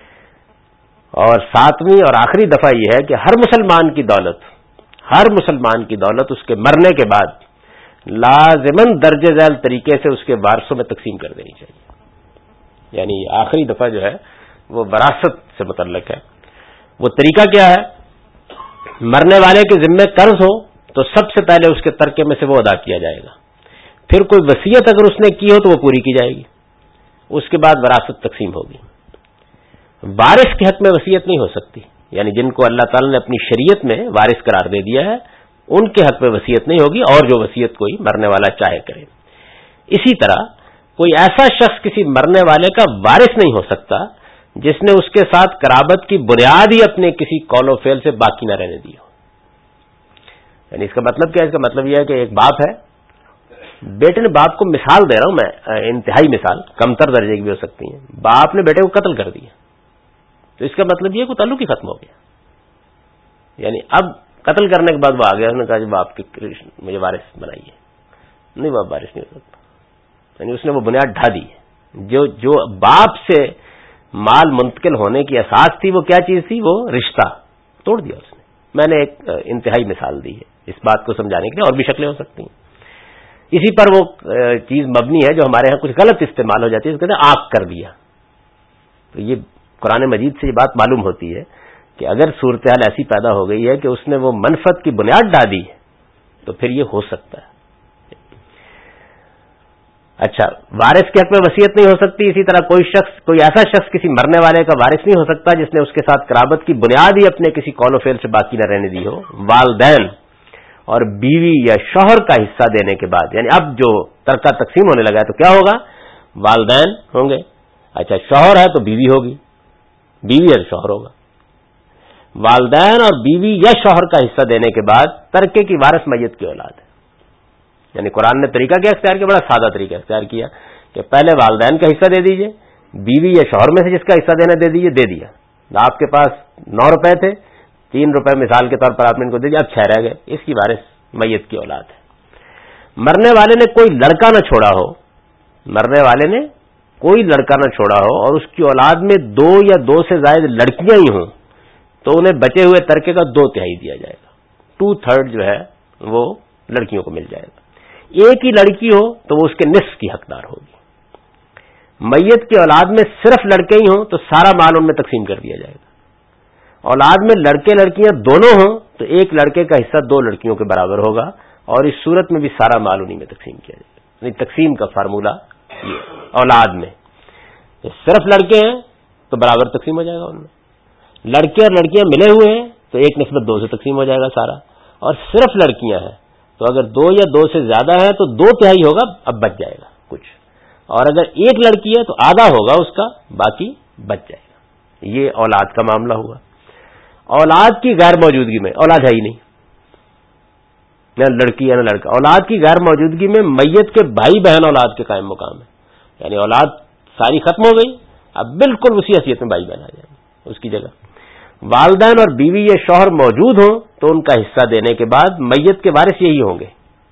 اور ساتویں اور آخری دفعہ یہ ہے کہ ہر مسلمان کی دولت ہر مسلمان کی دولت اس کے مرنے کے بعد لازماً درجہ ذیل طریقے سے اس کے وارثوں میں تقسیم کر دینی چاہیے. یعنی آخری دفعہ جو ہے وہ وراثت سے متعلق ہے. وہ طریقہ کیا ہے؟ مرنے والے کے ذمہ قرض ہو تو سب سے پہلے اس کے ترکے میں سے وہ ادا کیا جائے گا. پھر کوئی وصیت اگر اس نے کی ہو تو وہ پوری کی جائے گی. اس کے بعد وراثت تقسیم ہوگی. وارث کے حق میں وصیت نہیں ہو سکتی، یعنی جن کو اللہ تعالی نے اپنی شریعت میں وارث قرار دے دیا ہے ان کے حق میں وصیت نہیں ہوگی، اور جو وصیت کوئی مرنے والا چاہے کرے. اسی طرح کوئی ایسا شخص کسی مرنے والے کا وارث نہیں ہو سکتا جس نے اس کے ساتھ قرابت کی بنیاد ہی اپنے کسی قول و فعل سے باقی نہ رہنے دی ہو. یعنی اس کا مطلب کیا ہے؟ اس کا مطلب یہ ہے کہ ایک باپ ہے، بیٹے نے باپ کو مثال دے رہا ہوں میں، انتہائی مثال، کمتر درجے کی بھی ہو سکتی ہیں. باپ نے بیٹے کو قتل کر دیا تو اس کا مطلب یہ کہ تعلق ہی ختم ہو گیا. یعنی اب قتل کرنے کے بعد وہ آ گیا، انہوں نے کہا جی باپ کی مجھے وارث بنائیے. نہیں، باپ وارث نہیں ہو سکتا. یعنی اس نے وہ بنیاد ڈھا دی. جو جو باپ سے مال منتقل ہونے کی اساس تھی وہ کیا چیز تھی؟ وہ رشتہ توڑ دیا اس نے. میں نے ایک انتہائی مثال دی ہے اس بات کو سمجھانے کے لیے، اور بھی شکلیں ہو سکتی ہیں. اسی پر وہ چیز مبنی ہے جو ہمارے ہاں کچھ غلط استعمال ہو جاتی ہے، اس کو کہتے ہیں آگ کر دیا. تو یہ قرآن مجید سے یہ بات معلوم ہوتی ہے کہ اگر صورتحال ایسی پیدا ہو گئی ہے کہ اس نے وہ منفعت کی بنیاد ڈالی تو پھر یہ ہو سکتا ہے. اچھا، وارث کے حق میں وصیت نہیں ہو سکتی. اسی طرح کوئی شخص کوئی ایسا شخص کسی مرنے والے کا وارث نہیں ہو سکتا جس نے اس کے ساتھ قرابت کی بنیاد ہی اپنے کسی قول و فعل سے باقی نہ رہنے دی ہو. والدین اور بیوی یا شوہر کا حصہ دینے کے بعد، یعنی اب جو ترکہ تقسیم ہونے لگا ہے تو کیا ہوگا؟ والدین ہوں گے. اچھا، شوہر ہے تو بیوی ہوگی، بیوی ہے تو شوہر ہوگا. والدین اور بیوی یا شوہر کا حصہ دینے کے بعد ترکے کی وارث میت کی اولاد ہے. یعنی قرآن نے طریقہ کیا اختیار کیا؟ بڑا سادہ طریقہ اختیار کیا کہ پہلے والدین کا حصہ دے دیجئے، بیوی یا شوہر میں سے جس کا حصہ دینا دے دیجئے، دے دیا. آپ کے پاس نو روپے تھے، تین روپے مثال کے طور پر آپ نے ان کو دے دیا، اب چھ رہ گئے، اس کی وارث میت کی اولاد ہے. مرنے والے نے کوئی لڑکا نہ چھوڑا ہو، مرنے والے نے کوئی لڑکا نہ چھوڑا ہو اور اس کی اولاد میں دو یا دو سے زائد لڑکیاں ہی ہوں تو انہیں بچے ہوئے ترکے کا دو تہائی دیا جائے گا. ٹو تھرڈ جو ہے وہ لڑکیوں کو مل جائے گا. ایک ہی لڑکی ہو تو وہ اس کے نصف کی حقدار ہوگی. میت کی اولاد میں صرف لڑکے ہی ہوں تو سارا مال ان میں تقسیم کر دیا جائے گا. اولاد میں لڑکے لڑکیاں دونوں ہوں تو ایک لڑکے کا حصہ دو لڑکیوں کے برابر ہوگا اور اس صورت میں بھی سارا مال انہی میں تقسیم کیا جائے گا. یعنی تقسیم کا فارمولہ یہ اولاد میں صرف لڑکے ہیں تو برابر تقسیم ہو جائے گا. ان میں لڑکے اور لڑکیاں ملے ہوئے ہیں تو ایک نسبت دو سے تقسیم ہو جائے گا سارا. اور صرف لڑکیاں ہیں تو اگر دو یا دو سے زیادہ ہے تو دو تہائی ہوگا، اب بچ جائے گا کچھ. اور اگر ایک لڑکی ہے تو آدھا ہوگا اس کا، باقی بچ جائے گا. یہ اولاد کا معاملہ ہوا. اولاد کی غیر موجودگی میں، اولاد ہے ہی نہیں، نہ لڑکی ہے نہ لڑکا، اولاد کی غیر موجودگی میں میت کے بھائی بہن اولاد کے قائم مقام ہے. یعنی اولاد ساری ختم ہو گئی، اب بالکل اسی حیثیت میں بھائی بہن آ جائیں گے اس کی جگہ. والدین اور بیوی یا شوہر موجود ہوں تو ان کا حصہ دینے کے بعد میت کے وارث یہی ہوں گے.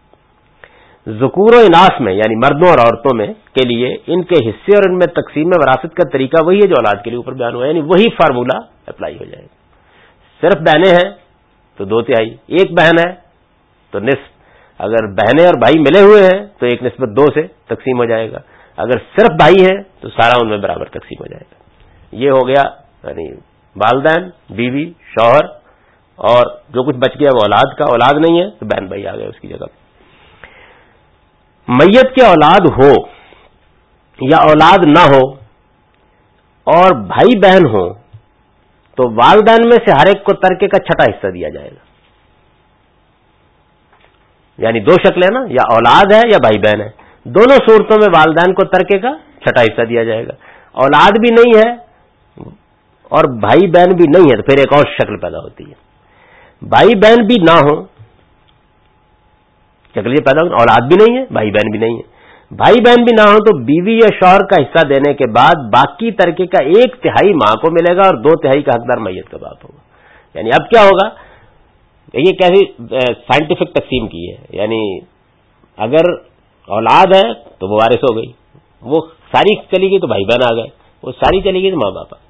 ذکور و اناث میں یعنی مردوں اور عورتوں میں کے لیے ان کے حصے اور ان میں تقسیم وراثت کا طریقہ وہی ہے جو اولاد کے لیے اوپر بیان ہوا، یعنی وہی فارمولہ اپلائی ہو جائے گا. صرف بہنیں ہیں تو دو تہائی، ایک بہن ہے تو نصف. اگر بہنیں اور بھائی ملے ہوئے ہیں تو ایک نسبت دو سے تقسیم ہو جائے گا. اگر صرف بھائی ہیں تو سارا ان میں برابر تقسیم ہو جائے گا. یہ ہو گیا یعنی والدین، بیوی، شوہر اور جو کچھ بچ گیا وہ اولاد کا. اولاد نہیں ہے تو بہن بھائی آ گئے اس کی جگہ. میت کے اولاد ہو یا اولاد نہ ہو اور بھائی بہن ہو تو والدین میں سے ہر ایک کو ترکے کا چھٹا حصہ دیا جائے گا. یعنی دو شکلیں نا، یا اولاد ہے یا بھائی بہن ہے، دونوں صورتوں میں والدین کو ترکے کا چھٹا حصہ دیا جائے گا. اولاد بھی نہیں ہے اور بھائی بہن بھی نہیں ہے تو پھر ایک اور شکل پیدا ہوتی ہے. بھائی بہن بھی نہ ہو، شکل یہ پیدا ہو، اولاد بھی نہیں ہے بھائی بہن بھی نہیں ہے. بھائی بہن بھی نہ ہو تو بیوی یا شوہر کا حصہ دینے کے بعد باقی ترکے کا ایک تہائی ماں کو ملے گا اور دو تہائی کا حقدار میت کا باپ ہوگا. یعنی اب کیا ہوگا، یہ کیسی سائنٹیفک تقسیم کی ہے. یعنی اگر اولاد ہے تو وہ وارث ہو گئی، وہ ساری چلی گئی تو بھائی بہن آ گئے، وہ ساری چلی گئی تو ماں باپ.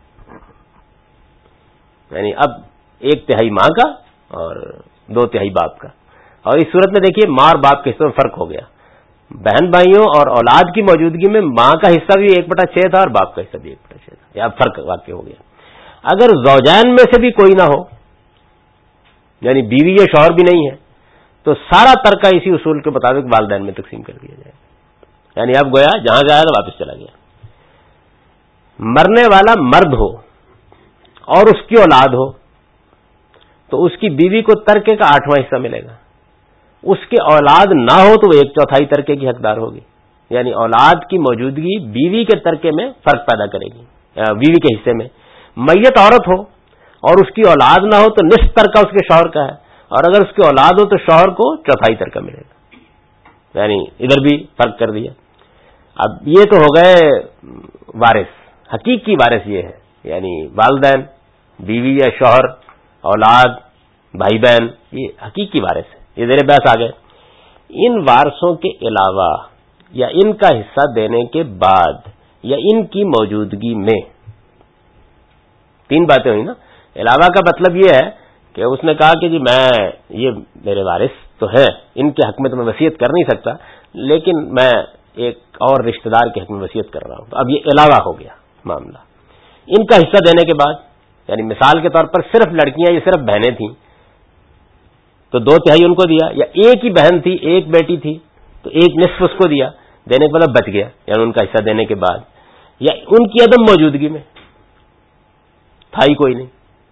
یعنی اب ایک تہائی ماں کا اور دو تہائی باپ کا. اور اس صورت میں دیکھیے ماں اور باپ کے حصے میں فرق ہو گیا. بہن بھائیوں اور اولاد کی موجودگی میں ماں کا حصہ بھی ایک بٹا چھ تھا اور باپ کا حصہ بھی ایک بٹا چھ تھا. یہ اب فرق واقع ہو گیا. اگر زوجین میں سے بھی کوئی نہ ہو، یعنی بیوی یا شوہر بھی نہیں ہے، تو سارا ترکہ اسی اصول کے مطابق والدین میں تقسیم کر دیا جائے. یعنی اب گویا جہاں جایا تو واپس چلا گیا. مرنے والا مرد ہو اور اس کی اولاد ہو تو اس کی بیوی کو ترکے کا آٹھواں حصہ ملے گا. اس کے اولاد نہ ہو تو وہ ایک چوتھائی ترکے کی حقدار ہوگی. یعنی اولاد کی موجودگی بیوی کے ترکے میں فرق پیدا کرے گی. بیوی کے حصے میں میت عورت ہو اور اس کی اولاد نہ ہو تو نصف ترکہ اس کے شوہر کا ہے، اور اگر اس کی اولاد ہو تو شوہر کو چوتھائی ترکہ ملے گا. یعنی ادھر بھی فرق کر دیا. اب یہ تو ہو گئے وارث. حقیقی وارث یہ ہے، یعنی والدین، بیوی یا شوہر، اولاد، بھائی بہن، یہ حقیقی وارث ہے. یہ زیر بحث آ گئے. ان وارثوں کے علاوہ یا ان کا حصہ دینے کے بعد یا ان کی موجودگی میں، تین باتیں ہوئی نا. علاوہ کا مطلب یہ ہے کہ اس نے کہا کہ جی میں یہ میرے وارث تو ہیں، ان کے حق میں تو میں وصیت کر نہیں سکتا، لیکن میں ایک اور رشتہ دار کے حق میں وصیت کر رہا ہوں. تو اب یہ علاوہ ہو گیا معاملہ. ان کا حصہ دینے کے بعد یعنی مثال کے طور پر صرف لڑکیاں یہ صرف بہنیں تھیں تو دو تہائی ان کو دیا, یا ایک ہی بہن تھی ایک بیٹی تھی تو ایک نصف اس کو دیا, دینے کے بعد بچ گیا یعنی ان کا حصہ دینے کے بعد, یا ان کی عدم موجودگی میں تھا ہی کوئی نہیں,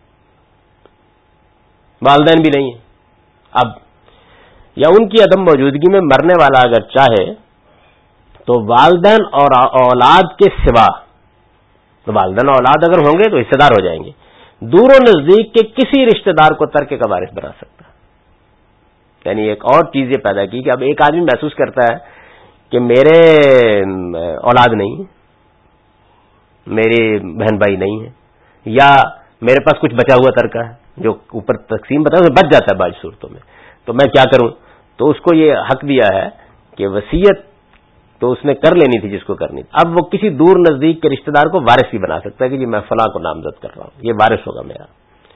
والدین بھی نہیں ہیں اب, یا ان کی عدم موجودگی میں مرنے والا اگر چاہے تو والدین اور اولاد کے سوا, تو والدین اور اولاد اگر ہوں گے تو حصے دار ہو جائیں گے, دور و نزدیک کے کسی رشتہ دار کو ترکے کا وارث بنا سکتا. یعنی ایک اور چیز یہ پیدا کی کہ اب ایک آدمی محسوس کرتا ہے کہ میرے اولاد نہیں ہے, میرے بہن بھائی نہیں ہیں, یا میرے پاس کچھ بچا ہوا ترکہ ہے جو اوپر تقسیم بتا ہے بچ جاتا ہے بعض صورتوں میں, تو میں کیا کروں. تو اس کو یہ حق دیا ہے کہ وصیت تو اس نے کر لینی تھی جس کو کرنی تھی, اب وہ کسی دور نزدیک کے رشتہ دار کو وارث بھی بنا سکتا ہے کہ جی میں فلاں کو نامزد کر رہا ہوں, یہ وارث ہوگا میرا.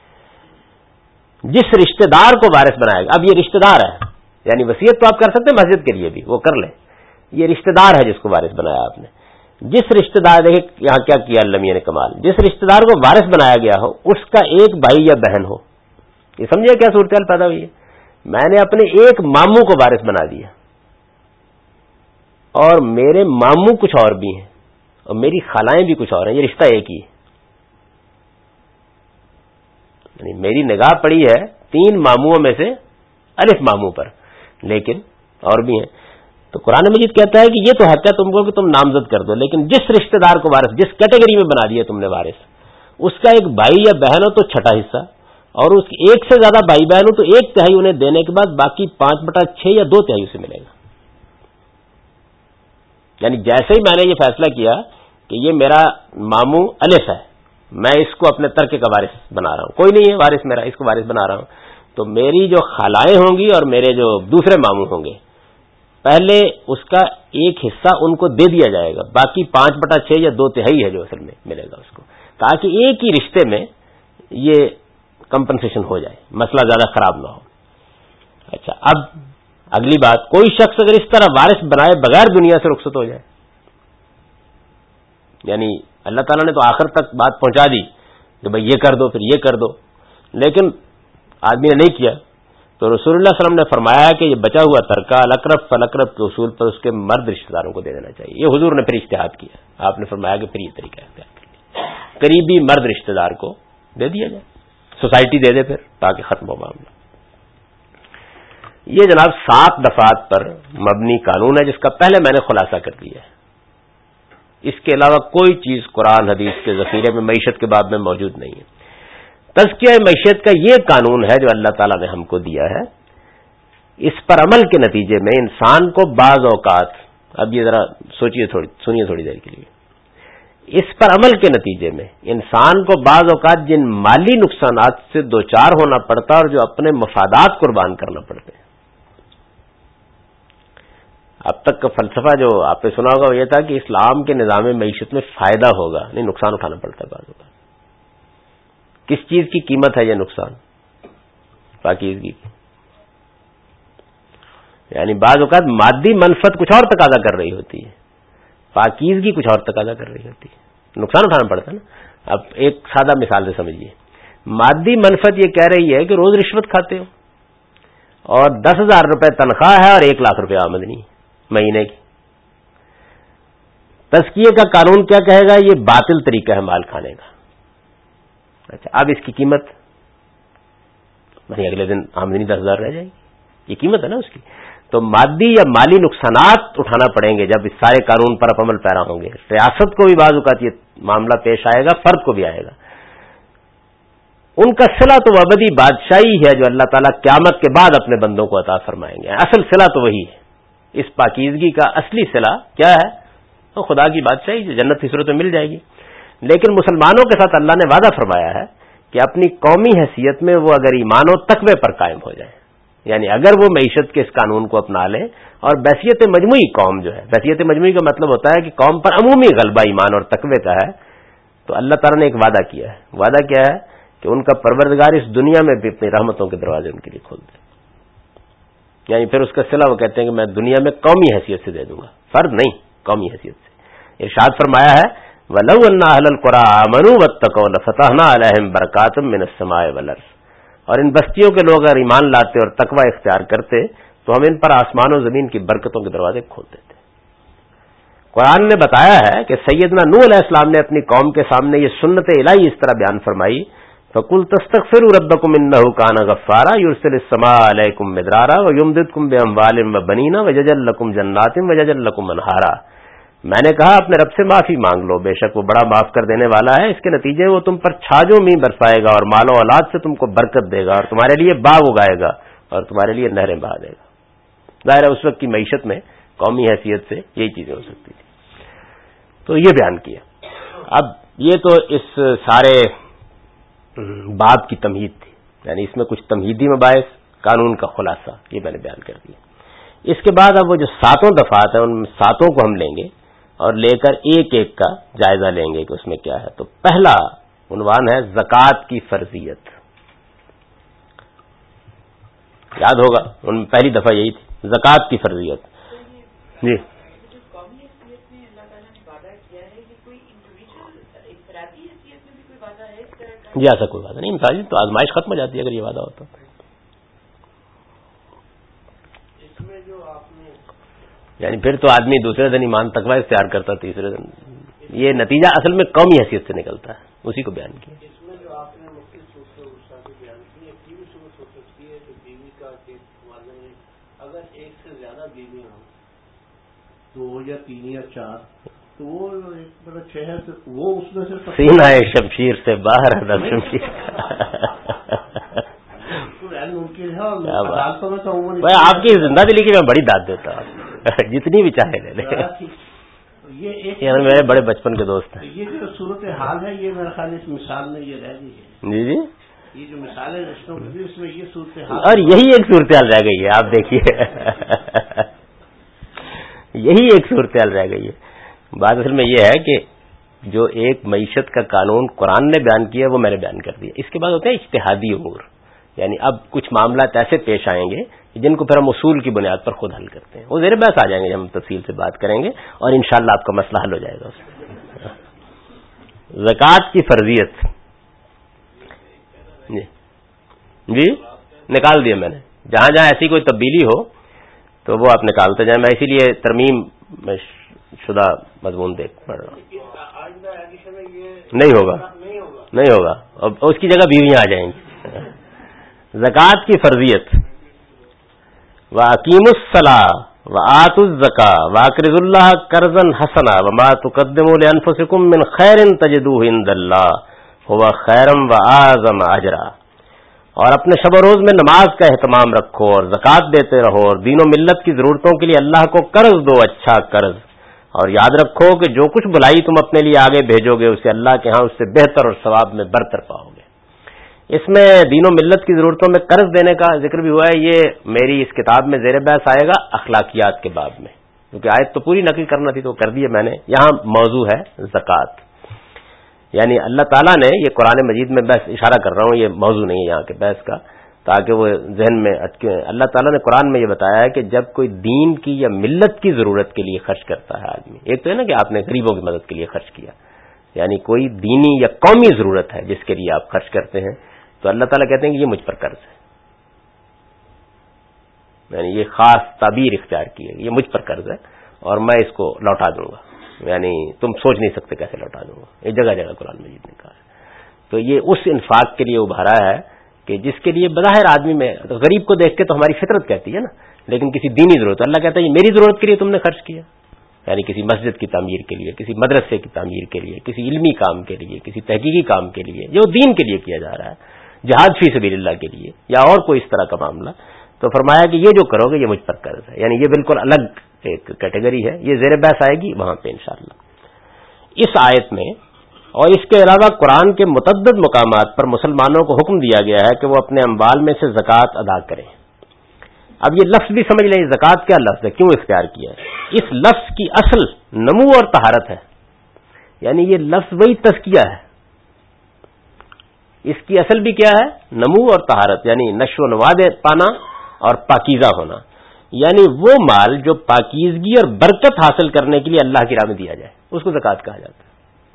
جس رشتہ دار کو وارث بنائے گا, اب یہ رشتہ دار ہے یعنی وصیت تو آپ کر سکتے ہیں مسجد کے لیے بھی, وہ کر لیں, یہ رشتہ دار ہے جس کو وارث بنایا آپ نے. جس رشتہ دار, دیکھیں یہاں کیا کیا اللہ میاں نے کمال, جس رشتہ دار کو وارث بنایا گیا ہو اس کا ایک بھائی یا بہن ہو, یہ سمجھے کیا صورتحال پیدا ہوئی ہے. میں نے اپنے ایک ماموں کو وارث بنا دیا اور میرے ماموں کچھ اور بھی ہیں اور میری خالائیں بھی کچھ اور ہیں, یہ رشتہ ایک ہی ہے. یعنی میری نگاہ پڑی ہے تین ماموں میں سے الف ماموں پر, لیکن اور بھی ہیں. تو قرآن مجید کہتا ہے کہ یہ تو حق ہے تم کو کہ تم نامزد کر دو, لیکن جس رشتہ دار کو وارث, جس کیٹیگری میں بنا دیا تم نے وارث, اس کا ایک بھائی یا بہن ہو تو چھٹا حصہ, اور اس کی ایک سے زیادہ بھائی بہن ہو تو ایک تہائی انہیں دینے کے بعد باقی پانچ بٹا چھ یا دو تہائی اسے ملے گا. یعنی جیسے ہی میں نے یہ فیصلہ کیا کہ یہ میرا ماموں الف ہے, میں اس کو اپنے ترکے کا وارث بنا رہا ہوں, کوئی نہیں ہے وارث میرا, اس کو وارث بنا رہا ہوں, تو میری جو خالائیں ہوں گی اور میرے جو دوسرے ماموں ہوں گے, پہلے اس کا ایک حصہ ان کو دے دیا جائے گا, باقی پانچ بٹا چھ یا دو تہائی ہے جو اصل میں ملے گا اس کو, تاکہ ایک ہی رشتے میں یہ کمپنسیشن ہو جائے, مسئلہ زیادہ خراب نہ ہو. اچھا, اب اگلی بات, کوئی شخص اگر اس طرح وارث بنائے بغیر دنیا سے رخصت ہو جائے, یعنی اللہ تعالیٰ نے تو آخر تک بات پہنچا دی کہ بھئی یہ کر دو پھر یہ کر دو, لیکن آدمی نے نہیں کیا, تو رسول اللہ صلی اللہ علیہ وسلم نے فرمایا کہ یہ بچا ہوا ترکہ الاقرب فالاقرب کے اصول پر اس کے مرد رشتہ داروں کو دے دینا چاہیے. یہ حضور نے پھر اجتہاد کیا, آپ نے فرمایا کہ پھر یہ طریقہ اختیار کر لیا, قریبی مرد رشتہ دار کو دے دیا جائے, سوسائٹی دے دے پھر تاکہ ختم ہو معاملہ. یہ جناب سات دفعات پر مبنی قانون ہے جس کا پہلے میں نے خلاصہ کر دیا ہے. اس کے علاوہ کوئی چیز قرآن حدیث کے ذخیرے میں معیشت کے باب میں موجود نہیں ہے. تزکیہ معیشت کا یہ قانون ہے جو اللہ تعالیٰ نے ہم کو دیا ہے. اس پر عمل کے نتیجے میں انسان کو بعض اوقات, اب یہ ذرا سوچئے تھوڑی سنیے تھوڑی دیر کے لیے, اس پر عمل کے نتیجے میں انسان کو بعض اوقات جن مالی نقصانات سے دوچار ہونا پڑتا اور جو اپنے مفادات قربان کرنا پڑتے ہیں. اب تک کا فلسفہ جو آپ نے سنا ہوگا وہ یہ تھا کہ اسلام کے نظام معیشت میں فائدہ ہوگا, نہیں نقصان اٹھانا پڑتا ہے بعض اوقات. کس چیز کی قیمت ہے یہ نقصان؟ پاکیزگی کی. یعنی بعض اوقات مادی منفعت کچھ اور تقاضا کر رہی ہوتی ہے, پاکیزگی کچھ اور تقاضا کر رہی ہوتی ہے, نقصان اٹھانا پڑتا ہے نا. اب ایک سادہ مثال سے سمجھیے, مادی منفعت یہ کہہ رہی ہے کہ روز رشوت کھاتے ہو اور دس ہزار روپے تنخواہ ہے اور ایک لاکھ روپے آمدنی مہینے کی. تزکیے کا قانون کیا کہے گا؟ یہ باطل طریقہ ہے مال کھانے کا. اچھا, اب اس کی قیمت اگلے دن آمدنی دس ہزار رہ جائے گی, یہ قیمت ہے نا اس کی. تو مادی یا مالی نقصانات اٹھانا پڑیں گے جب اس سارے قانون پر عمل پیرا ہوں گے. ریاست کو بھی بعض اوقات یہ معاملہ پیش آئے گا, فرد کو بھی آئے گا. ان کا صلہ تو ابدی بادشاہی ہے جو اللہ تعالیٰ قیامت کے بعد اپنے بندوں کو عطا فرمائیں گے. اصل صلہ تو وہی ہے. اس پاکیزگی کا اصلی صلہ کیا ہے؟ تو خدا کی بادشاہی جو جنت کی صورت میں مل جائے گی. لیکن مسلمانوں کے ساتھ اللہ نے وعدہ فرمایا ہے کہ اپنی قومی حیثیت میں وہ اگر ایمان و تقوی پر قائم ہو جائیں, یعنی اگر وہ معیشت کے اس قانون کو اپنا لیں اور بحثیت مجموعی قوم جو ہے, بحثیت مجموعی کا مطلب ہوتا ہے کہ قوم پر عمومی غلبہ ایمان اور تقوی کا ہے, تو اللہ تعالیٰ نے ایک وعدہ کیا ہے. وعدہ کیا ہے کہ ان کا پروردگار اس دنیا میں بھی اپنی رحمتوں کے دروازے ان کے لیے کھول دے. یعنی پھر اس کا صلہ وہ کہتے ہیں کہ میں دنیا میں قومی حیثیت سے دے دوں گا، فرد نہیں، قومی حیثیت سے۔ ارشاد فرمایا ہے وَلَوْ أَنَّ أَهْلَ الْقُرَىٰ آمَنُوا وَاتَّقَوْا لَفَتَحْنَا عَلَيْهِمْ بَرَكَاتٍ مِّنَ السَّمَاءِ وَالْأَرْضِ، اور ان بستیوں کے لوگ اگر ایمان لاتے اور تقوی اختیار کرتے تو ہم ان پر آسمان و زمین کی برکتوں کے دروازے کھول دیتے۔ قرآن نے بتایا ہے کہ سیدنا نوح علیہ السلام نے اپنی قوم کے سامنے یہ سنت الہی اس طرح بیان فرمائی، فَقُلْ تَسْتَغْفِرُوا رَبَّكُمْ إِنَّهُ كَانَ غَفَّارًا يُرْسِلِ السَّمَاءَ عَلَيْكُمْ مِدْرَارًا وَيُمْدِدْكُمْ بِأَمْوَالٍ وَبَنِينَ وَيَجْعَلْ لَكُمْ جَنَّاتٍ وَيَجْعَلْ لَكُمْ أَنْهَارًا۔ میں نے کہا اپنے رب سے معافی مانگ لو، بے شک وہ بڑا معاف کر دینے والا ہے، اس کے نتیجے وہ تم پر چھاجوں میں برسائے گا اور مال و اولاد سے تم کو برکت دے گا اور تمہارے لیے باغ اگائے گا اور تمہارے لیے نہریں بہا دے گا۔ ظاہر ہے اس وقت کی معیشت میں قومی حیثیت سے یہی چیزیں ہو سکتی تھی، تو یہ بیان کیا۔ اب یہ تو اس سارے باب کی تمہید تھی، یعنی اس میں کچھ تمہیدی مباحث، قانون کا خلاصہ یہ میں نے بیان کر دیا۔ اس کے بعد اب وہ جو ساتوں دفعات ہیں ان ساتوں کو ہم لیں گے اور لے کر ایک ایک کا جائزہ لیں گے کہ اس میں کیا ہے۔ تو پہلا عنوان ہے زکوٰۃ کی فرضیت۔ یاد ہوگا ان پہلی دفعہ یہی تھی، زکوٰۃ کی فرضیت۔ جی جی ایسا کوئی وعدہ نہیں، انفرادی تو آزمائش ختم ہو جاتی ہے اگر یہ وعدہ ہوتا۔ یعنی پھر تو آدمی دوسرے دن ایمان تقوی اختیار کرتا، تیسرے دن یہ نتیجہ اصل میں قومی حیثیت سے نکلتا ہے، اسی کو بیان کیا۔ اس میں جو آپ نے مختلف صورتوں کو بیان کی، ایک بھی صورت ہو سکتی ہے کہ بیوی کا کہ اگر ایک سے زیادہ بیوی ہوں، دو یا تین یا چار، تو وہ ایک بڑا چہر سے وہ اس میں سے سینہ شمشیر سے باہر ہے شمشیر آپ کی زندہ دلی کی میں بڑی داد دیتا ہوں، جتنی بھی چاہے لے لیں، یہ میرے بڑے بچپن کے دوست ہیں۔ یہ جو صورت حال ہے یہ میرا خیال اس مثال میں یہ رہ گئی ہے۔ جی جی یہ جو مثال ہے رشتوں کی اس میں یہ صورت حال، اور یہی ایک صورتحال رہ گئی ہے، آپ دیکھیے یہی ایک صورتحال رہ گئی ہے۔ بات اصل میں یہ ہے کہ جو ایک معیشت کا قانون قرآن نے بیان کیا وہ میں نے بیان کر دیا۔ اس کے بعد ہوتے ہیں اجتہادی امور، یعنی اب کچھ معاملات ایسے پیش آئیں گے جن کو پھر ہم اصول کی بنیاد پر خود حل کرتے ہیں، وہ زیر بحث آ جائیں گے، ہم تفصیل سے بات کریں گے اور انشاءاللہ آپ کا مسئلہ حل ہو جائے گا اس میں۔ زکوٰۃ کی فرضیت، جی جی نکال دیا میں نے، جہاں جہاں ایسی کوئی تبدیلی ہو تو وہ آپ نکالتے جائیں، میں اسی لیے ترمیم میں شدہ مضمون دیکھ پڑھ رہا ہوں۔ نہیں ہوگا نہیں ہوگا اور اس کی جگہ بیویاں آ جائیں گی۔ زکوٰۃ کی فرضیت، وَأَقِیمُوا الصَّلَاةَ وَآتُوا الزَّکَاةَ وَأَقْرِضُوا اللَّهَ قَرْضًا حَسَنًا وَمَا تُقَدِّمُوا لِأَنفُسِکُم مِّن خَیْرٍ تَجِدُوهُ عِندَ اللَّهِ هُوَ خَیْرًا وَأَعْظَمَ أَجْرًا، اور اپنے شب و روز میں نماز کا اہتمام رکھو اور زکوٰۃ دیتے رہو اور دین و ملت کی ضرورتوں کے لیے اللہ کو قرض دو، اچھا قرض، اور یاد رکھو کہ جو کچھ بلائی تم اپنے لیے آگے بھیجو گے اسے اللہ کے ہاں اس سے بہتر اور ثواب میں برتر پاؤ گے۔ اس میں دین و ملت کی ضرورتوں میں قرض دینے کا ذکر بھی ہوا ہے، یہ میری اس کتاب میں زیر بحث آئے گا اخلاقیات کے باب میں، کیونکہ آیت تو پوری نقل کرنا تھی تو کر دی ہے میں نے۔ یہاں موضوع ہے زکوٰۃ، یعنی اللہ تعالیٰ نے یہ قرآن مجید میں بحث اشارہ کر رہا ہوں، یہ موضوع نہیں ہے یہاں کے بحث کا، تاکہ وہ ذہن میں اٹکے۔ اللہ تعالیٰ نے قرآن میں یہ بتایا ہے کہ جب کوئی دین کی یا ملت کی ضرورت کے لیے خرچ کرتا ہے آدمی، ایک تو ہے نا کہ آپ نے غریبوں کی مدد کے لیے خرچ کیا، یعنی کوئی دینی یا قومی ضرورت ہے جس کے لیے آپ خرچ کرتے ہیں، تو اللہ تعالیٰ کہتے ہیں کہ یہ مجھ پر قرض ہے، یعنی یہ خاص تعبیر اختیار کی ہے، یہ مجھ پر قرض ہے اور میں اس کو لوٹا دوں گا، یعنی تم سوچ نہیں سکتے کیسے لوٹا دوں گا، یہ جگہ جگہ قرآن مجید نے کہا ہے۔ تو یہ اس انفاق کے لیے ابھارا ہے کہ جس کے لیے بظاہر آدمی میں غریب کو دیکھ کے تو ہماری فطرت کہتی ہے نا، لیکن کسی دینی ضرورت، اللہ کہتا ہے یہ میری ضرورت کے لیے تم نے خرچ کیا، یعنی کسی مسجد کی تعمیر کے لیے، کسی مدرسے کی تعمیر کے لیے، کسی علمی کام کے لیے، کسی تحقیقی کام کے لیے جو دین کے لیے کیا جا رہا ہے، جہاد فی سبیل اللہ کے لیے یا اور کوئی اس طرح کا معاملہ، تو فرمایا کہ یہ جو کرو گے یہ مجھ پر قرض ہے، یعنی یہ بالکل الگ ایک کیٹیگری ہے، یہ زیر بحث آئے گی وہاں پہ انشاءاللہ۔ اس آیت میں اور اس کے علاوہ قرآن کے متعدد مقامات پر مسلمانوں کو حکم دیا گیا ہے کہ وہ اپنے اموال میں سے زکوٰۃ ادا کریں۔ اب یہ لفظ بھی سمجھ لیں، زکوٰۃ کیا لفظ ہے، کیوں اختیار کیا ہے؟ اس لفظ کی اصل نمو اور طہارت ہے، یعنی یہ لفظ وہی تزکیہ ہے، اس کی اصل بھی کیا ہے؟ نمو اور طہارت، یعنی نشو و نما پانا اور پاکیزہ ہونا۔ یعنی وہ مال جو پاکیزگی اور برکت حاصل کرنے کے لیے اللہ کی راہ میں دیا جائے اس کو زکوٰۃ کہا جاتا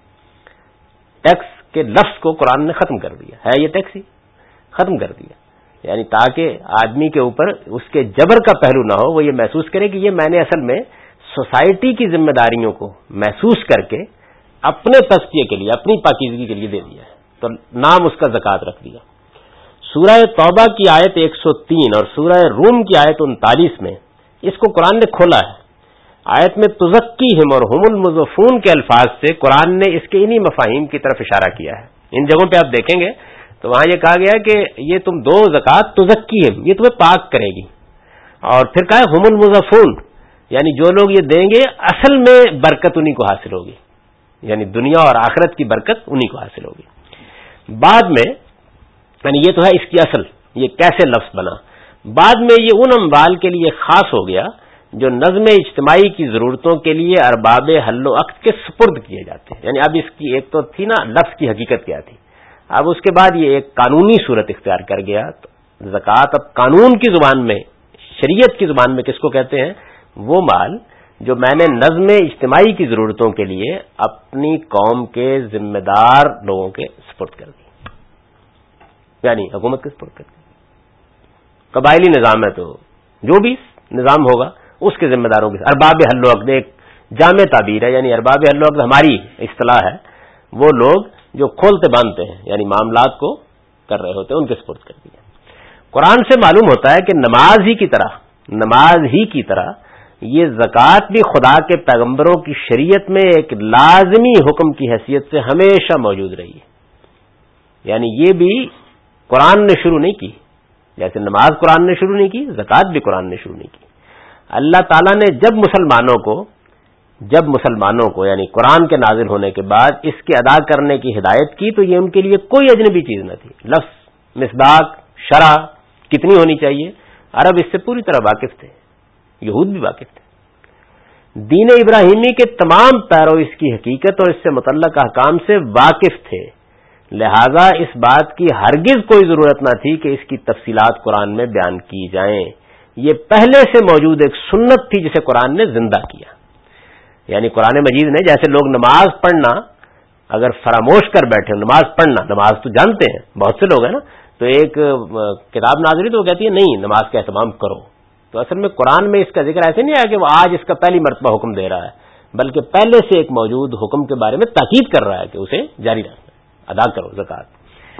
ہے۔ ٹیکس کے لفظ کو قرآن نے ختم کر دیا ہے، یہ ٹیکس ہی ختم کر دیا، یعنی تاکہ آدمی کے اوپر اس کے جبر کا پہلو نہ ہو، وہ یہ محسوس کرے کہ یہ میں نے اصل میں سوسائٹی کی ذمہ داریوں کو محسوس کر کے اپنے تزکیے کے لیے، اپنی پاکیزگی کے لیے دے دیا ہے، تو نام اس کا زکوٰۃ رکھ دیا۔ سورہ توبہ کی آیت ایک سو تین اور سورہ روم کی آیت انتالیس میں اس کو قرآن نے کھولا ہے۔ آیت میں تزکیہم اور ہم المضافون کے الفاظ سے قرآن نے اس کے انہی مفاہیم کی طرف اشارہ کیا ہے۔ ان جگہوں پہ آپ دیکھیں گے تو وہاں یہ کہا گیا کہ یہ تم دو زکوٰۃ تزکیہم، یہ تمہیں پاک کرے گی، اور پھر کہا ہے ہم المضافون، یعنی جو لوگ یہ دیں گے اصل میں برکت انہی کو حاصل ہوگی، یعنی دنیا اور آخرت کی برکت انہی کو حاصل ہوگی۔ بعد میں یعنی یہ تو ہے اس کی اصل، یہ کیسے لفظ بنا، بعد میں یہ ان اموال کے لیے خاص ہو گیا جو نظم اجتماعی کی ضرورتوں کے لیے ارباب حل و عقد کے سپرد کیے جاتے ہیں۔ یعنی اب اس کی ایک تو تھی نا لفظ کی حقیقت کیا تھی، اب اس کے بعد یہ ایک قانونی صورت اختیار کر گیا۔ تو زکوٰۃ اب قانون کی زبان میں، شریعت کی زبان میں کس کو کہتے ہیں؟ وہ مال جو میں نے نظم اجتماعی کی ضرورتوں کے لیے اپنی قوم کے ذمہ دار لوگوں کے سپرد کر دی، یعنی حکومت کے سپرد کر دی۔ قبائلی نظام ہے تو جو بھی نظام ہوگا اس کے ذمہ داروں کے، ارباب حل و عقد ایک جامع تعبیر ہے، یعنی ارباب حل و عقد ہماری اصطلاح ہے، وہ لوگ جو کھولتے باندھتے ہیں یعنی معاملات کو کر رہے ہوتے ہیں، ان کے سپرد کر دیا۔ قرآن سے معلوم ہوتا ہے کہ نماز ہی کی طرح نماز ہی کی طرح یہ زکوٰۃ بھی خدا کے پیغمبروں کی شریعت میں ایک لازمی حکم کی حیثیت سے ہمیشہ موجود رہی ہے، یعنی یہ بھی قرآن نے شروع نہیں کی، جیسے نماز قرآن نے شروع نہیں کی، زکوٰۃ بھی قرآن نے شروع نہیں کی۔ اللہ تعالیٰ نے جب مسلمانوں کو جب مسلمانوں کو یعنی قرآن کے نازل ہونے کے بعد اس کے ادا کرنے کی ہدایت کی تو یہ ان کے لیے کوئی اجنبی چیز نہ تھی۔ لفظ، مصداق، شرع کتنی ہونی چاہیے، عرب اس سے پوری طرح واقف تھے، یہود بھی واقف تھے۔ دین ابراہیمی کے تمام پیرو اس کی حقیقت اور اس سے متعلق احکام سے واقف تھے، لہذا اس بات کی ہرگز کوئی ضرورت نہ تھی کہ اس کی تفصیلات قرآن میں بیان کی جائیں۔ یہ پہلے سے موجود ایک سنت تھی جسے قرآن نے زندہ کیا، یعنی قرآن مجید نے جیسے لوگ نماز پڑھنا اگر فراموش کر بیٹھے، نماز پڑھنا، نماز تو جانتے ہیں بہت سے لوگ ہیں نا، تو ایک کتاب نازل ہوئی تو وہ کہتی ہے نہیں نماز کا اہتمام کرو، تو اصل میں قرآن میں اس کا ذکر ایسے نہیں آیا کہ وہ آج اس کا پہلی مرتبہ حکم دے رہا ہے، بلکہ پہلے سے ایک موجود حکم کے بارے میں تاکید کر رہا ہے کہ اسے جاری رکھنا، ادا کرو زکوٰۃ،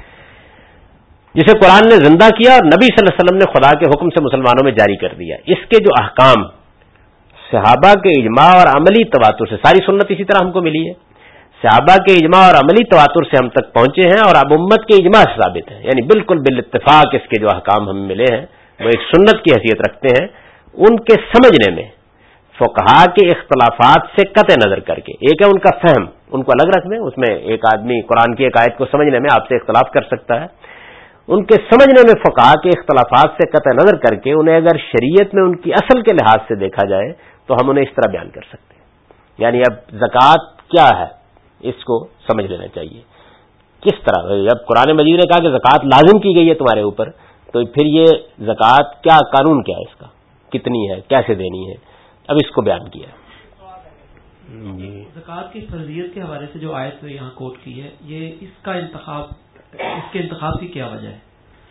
جسے قرآن نے زندہ کیا اور نبی صلی اللہ علیہ وسلم نے خدا کے حکم سے مسلمانوں میں جاری کر دیا۔ اس کے جو احکام صحابہ کے اجماع اور عملی تواتر سے، ساری سنت اسی طرح ہم کو ملی ہے، صحابہ کے اجماع اور عملی تواتر سے ہم تک پہنچے ہیں اور اب امت کے اجماع سے ثابت ہیں، یعنی بالکل بالاتفاق اس کے جو احکام ہمیں ملے ہیں وہ ایک سنت کی حیثیت رکھتے ہیں۔ ان کے سمجھنے میں فقہا کے اختلافات سے قطع نظر کر کے، ایک ہے ان کا فہم، ان کو الگ رکھ دیں، اس میں ایک آدمی قرآن کی ایک آیت کو سمجھنے میں آپ سے اختلاف کر سکتا ہے، ان کے سمجھنے میں فقہا کے اختلافات سے قطع نظر کر کے انہیں اگر شریعت میں ان کی اصل کے لحاظ سے دیکھا جائے تو ہم انہیں اس طرح بیان کر سکتے ہیں، یعنی اب زکوٰۃ کیا ہے اس کو سمجھ لینا چاہیے کس طرح۔ اب قرآن مجید نے کہا کہ زکوٰۃ لازم کی گئی ہے تمہارے اوپر، تو پھر یہ زکوٰۃ کیا قانون کیا ہے اس کا، کتنی ہے، کیسے دینی ہے، اب اس کو بیان کیا ہے۔ زکوٰۃ کی فرضیت کے حوالے سے جو آیت یہاں کوٹ کی ہے، یہ اس کا انتخاب اس کے انتخاب کی کیا وجہ ہے؟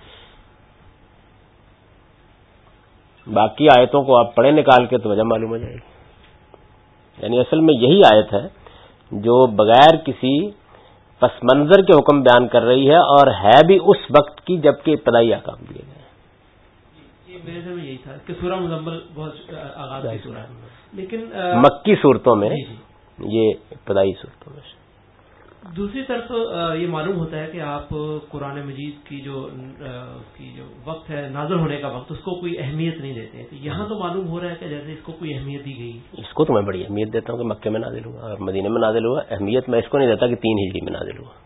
باقی آیتوں کو آپ پڑھیں نکال کے تو وجہ معلوم ہو جائے گی، یعنی اصل میں یہی آیت ہے جو بغیر کسی پس منظر کے حکم بیان کر رہی ہے اور ہے بھی اس وقت کی جبکہ ابتدائی احکام دیے گئے ہیں۔ یہ میرے ذہن میں یہی تھا کہ سورہ مزمل بہت آغاز کی سورہ ہے، لیکن مکی صورتوں میں یہ ابتدائی صورتوں میں۔ دوسری طرف یہ معلوم ہوتا ہے کہ آپ قرآن مجید کی جو کی جو وقت ہے نازل ہونے کا وقت، اس کو کوئی اہمیت نہیں دیتے ہیں، تو یہاں تو معلوم ہو رہا ہے کہ جیسے اس کو کوئی اہمیت دی گئی۔ اس کو تو میں بڑی اہمیت دیتا ہوں کہ مکے میں نازل ہوا اور مدینے میں نازل ہوا، اہمیت میں اس کو نہیں دیتا کہ تین ہجری میں نازل ہوا،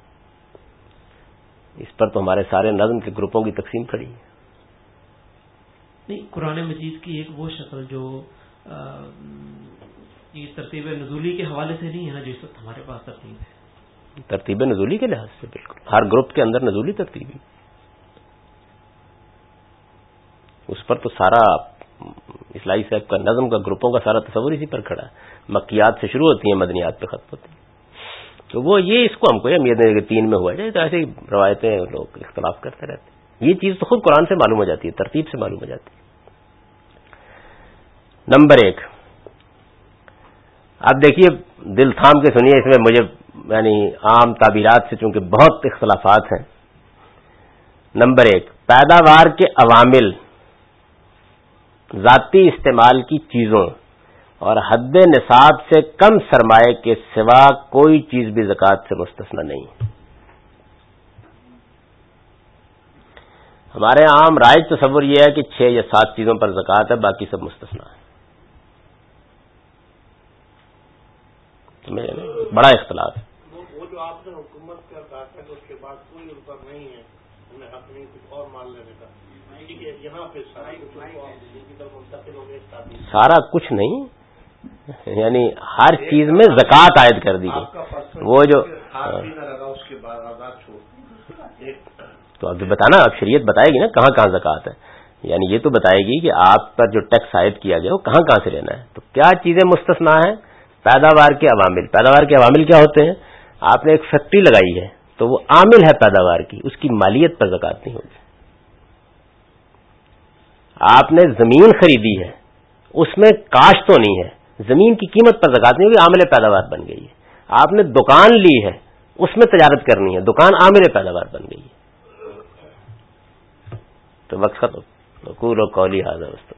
اس پر تو ہمارے سارے نظم کے گروپوں کی تقسیم کھڑی ہے۔ نہیں، قرآن مجید کی ایک وہ شکل جو یہ ترتیب نزولی کے حوالے سے نہیں ہے نا، جو اس وقت ہمارے پاس ترتیب ہے، ترتیب نزولی کے لحاظ سے بالکل ہر گروپ کے اندر نزولی ترتیبی، اس پر تو سارا اصلاحی صاحب کا نظم کا گروپوں کا سارا تصور اسی پر کھڑا ہے، مکیات سے شروع ہوتی ہیں، مدنیات پہ ختم ہوتی ہیں. تو وہ یہ اس کو ہم کو اہمیت نہیں کہ تین میں ہوا جائے، تو ایسے ہی روایتیں لوگ اختلاف کرتے رہتے ہیں. یہ چیز تو خود قرآن سے معلوم ہو جاتی ہے، ترتیب سے معلوم ہو جاتی ہے. نمبر ایک، اب دیکھیے دل تھام کے سنیے، اس میں مجھے یعنی عام تعبیرات سے چونکہ بہت اختلافات ہیں. نمبر ایک، پیداوار کے عوامل، ذاتی استعمال کی چیزوں اور حد نصاب سے کم سرمایہ کے سوا کوئی چیز بھی زکوٰۃ سے مستثنی نہیں. ہمارے عام رائج تصور یہ ہے کہ چھ یا سات چیزوں پر زکوٰۃ ہے، باقی سب مستثنی ہے. بڑا اختلاف ہے. وہ جو آپ نے حکومت کا کہا تھا کہ اس کے بعد کوئی ان پر نہیں ہے ہمیں اپنی کچھ اور مال لینے کا، یہاں پہ سارا کچھ نہیں، یعنی ہر چیز میں زکوٰۃ عائد کر دی گئی. وہ جو اس کے بعد آزاد چھوڑ تو اب بتانا، اب شریعت بتائے گی نا کہاں کہاں زکوٰۃ ہے، یعنی یہ تو بتائے گی کہ آپ پر جو ٹیکس عائد کیا گیا وہ کہاں کہاں سے لینا ہے. تو کیا چیزیں مستثنا ہیں؟ پیداوار کے عوامل. پیداوار کے عوامل کیا ہوتے ہیں؟ آپ نے ایک فیکٹری لگائی ہے تو وہ عامل ہے پیداوار کی، اس کی مالیت پر زکوٰۃ نہیں ہوگی. آپ نے زمین خریدی ہے، اس میں کاشت تو نہیں ہے، زمین کی قیمت پر زکوٰۃ نہیں ہوگی، عامل پیداوار بن گئی ہے. آپ نے دکان لی ہے، اس میں تجارت کرنی ہے، دکان عامل پیداوار بن گئی ہے. تو وقت ختم. قولوا قولی ھذا واستغفر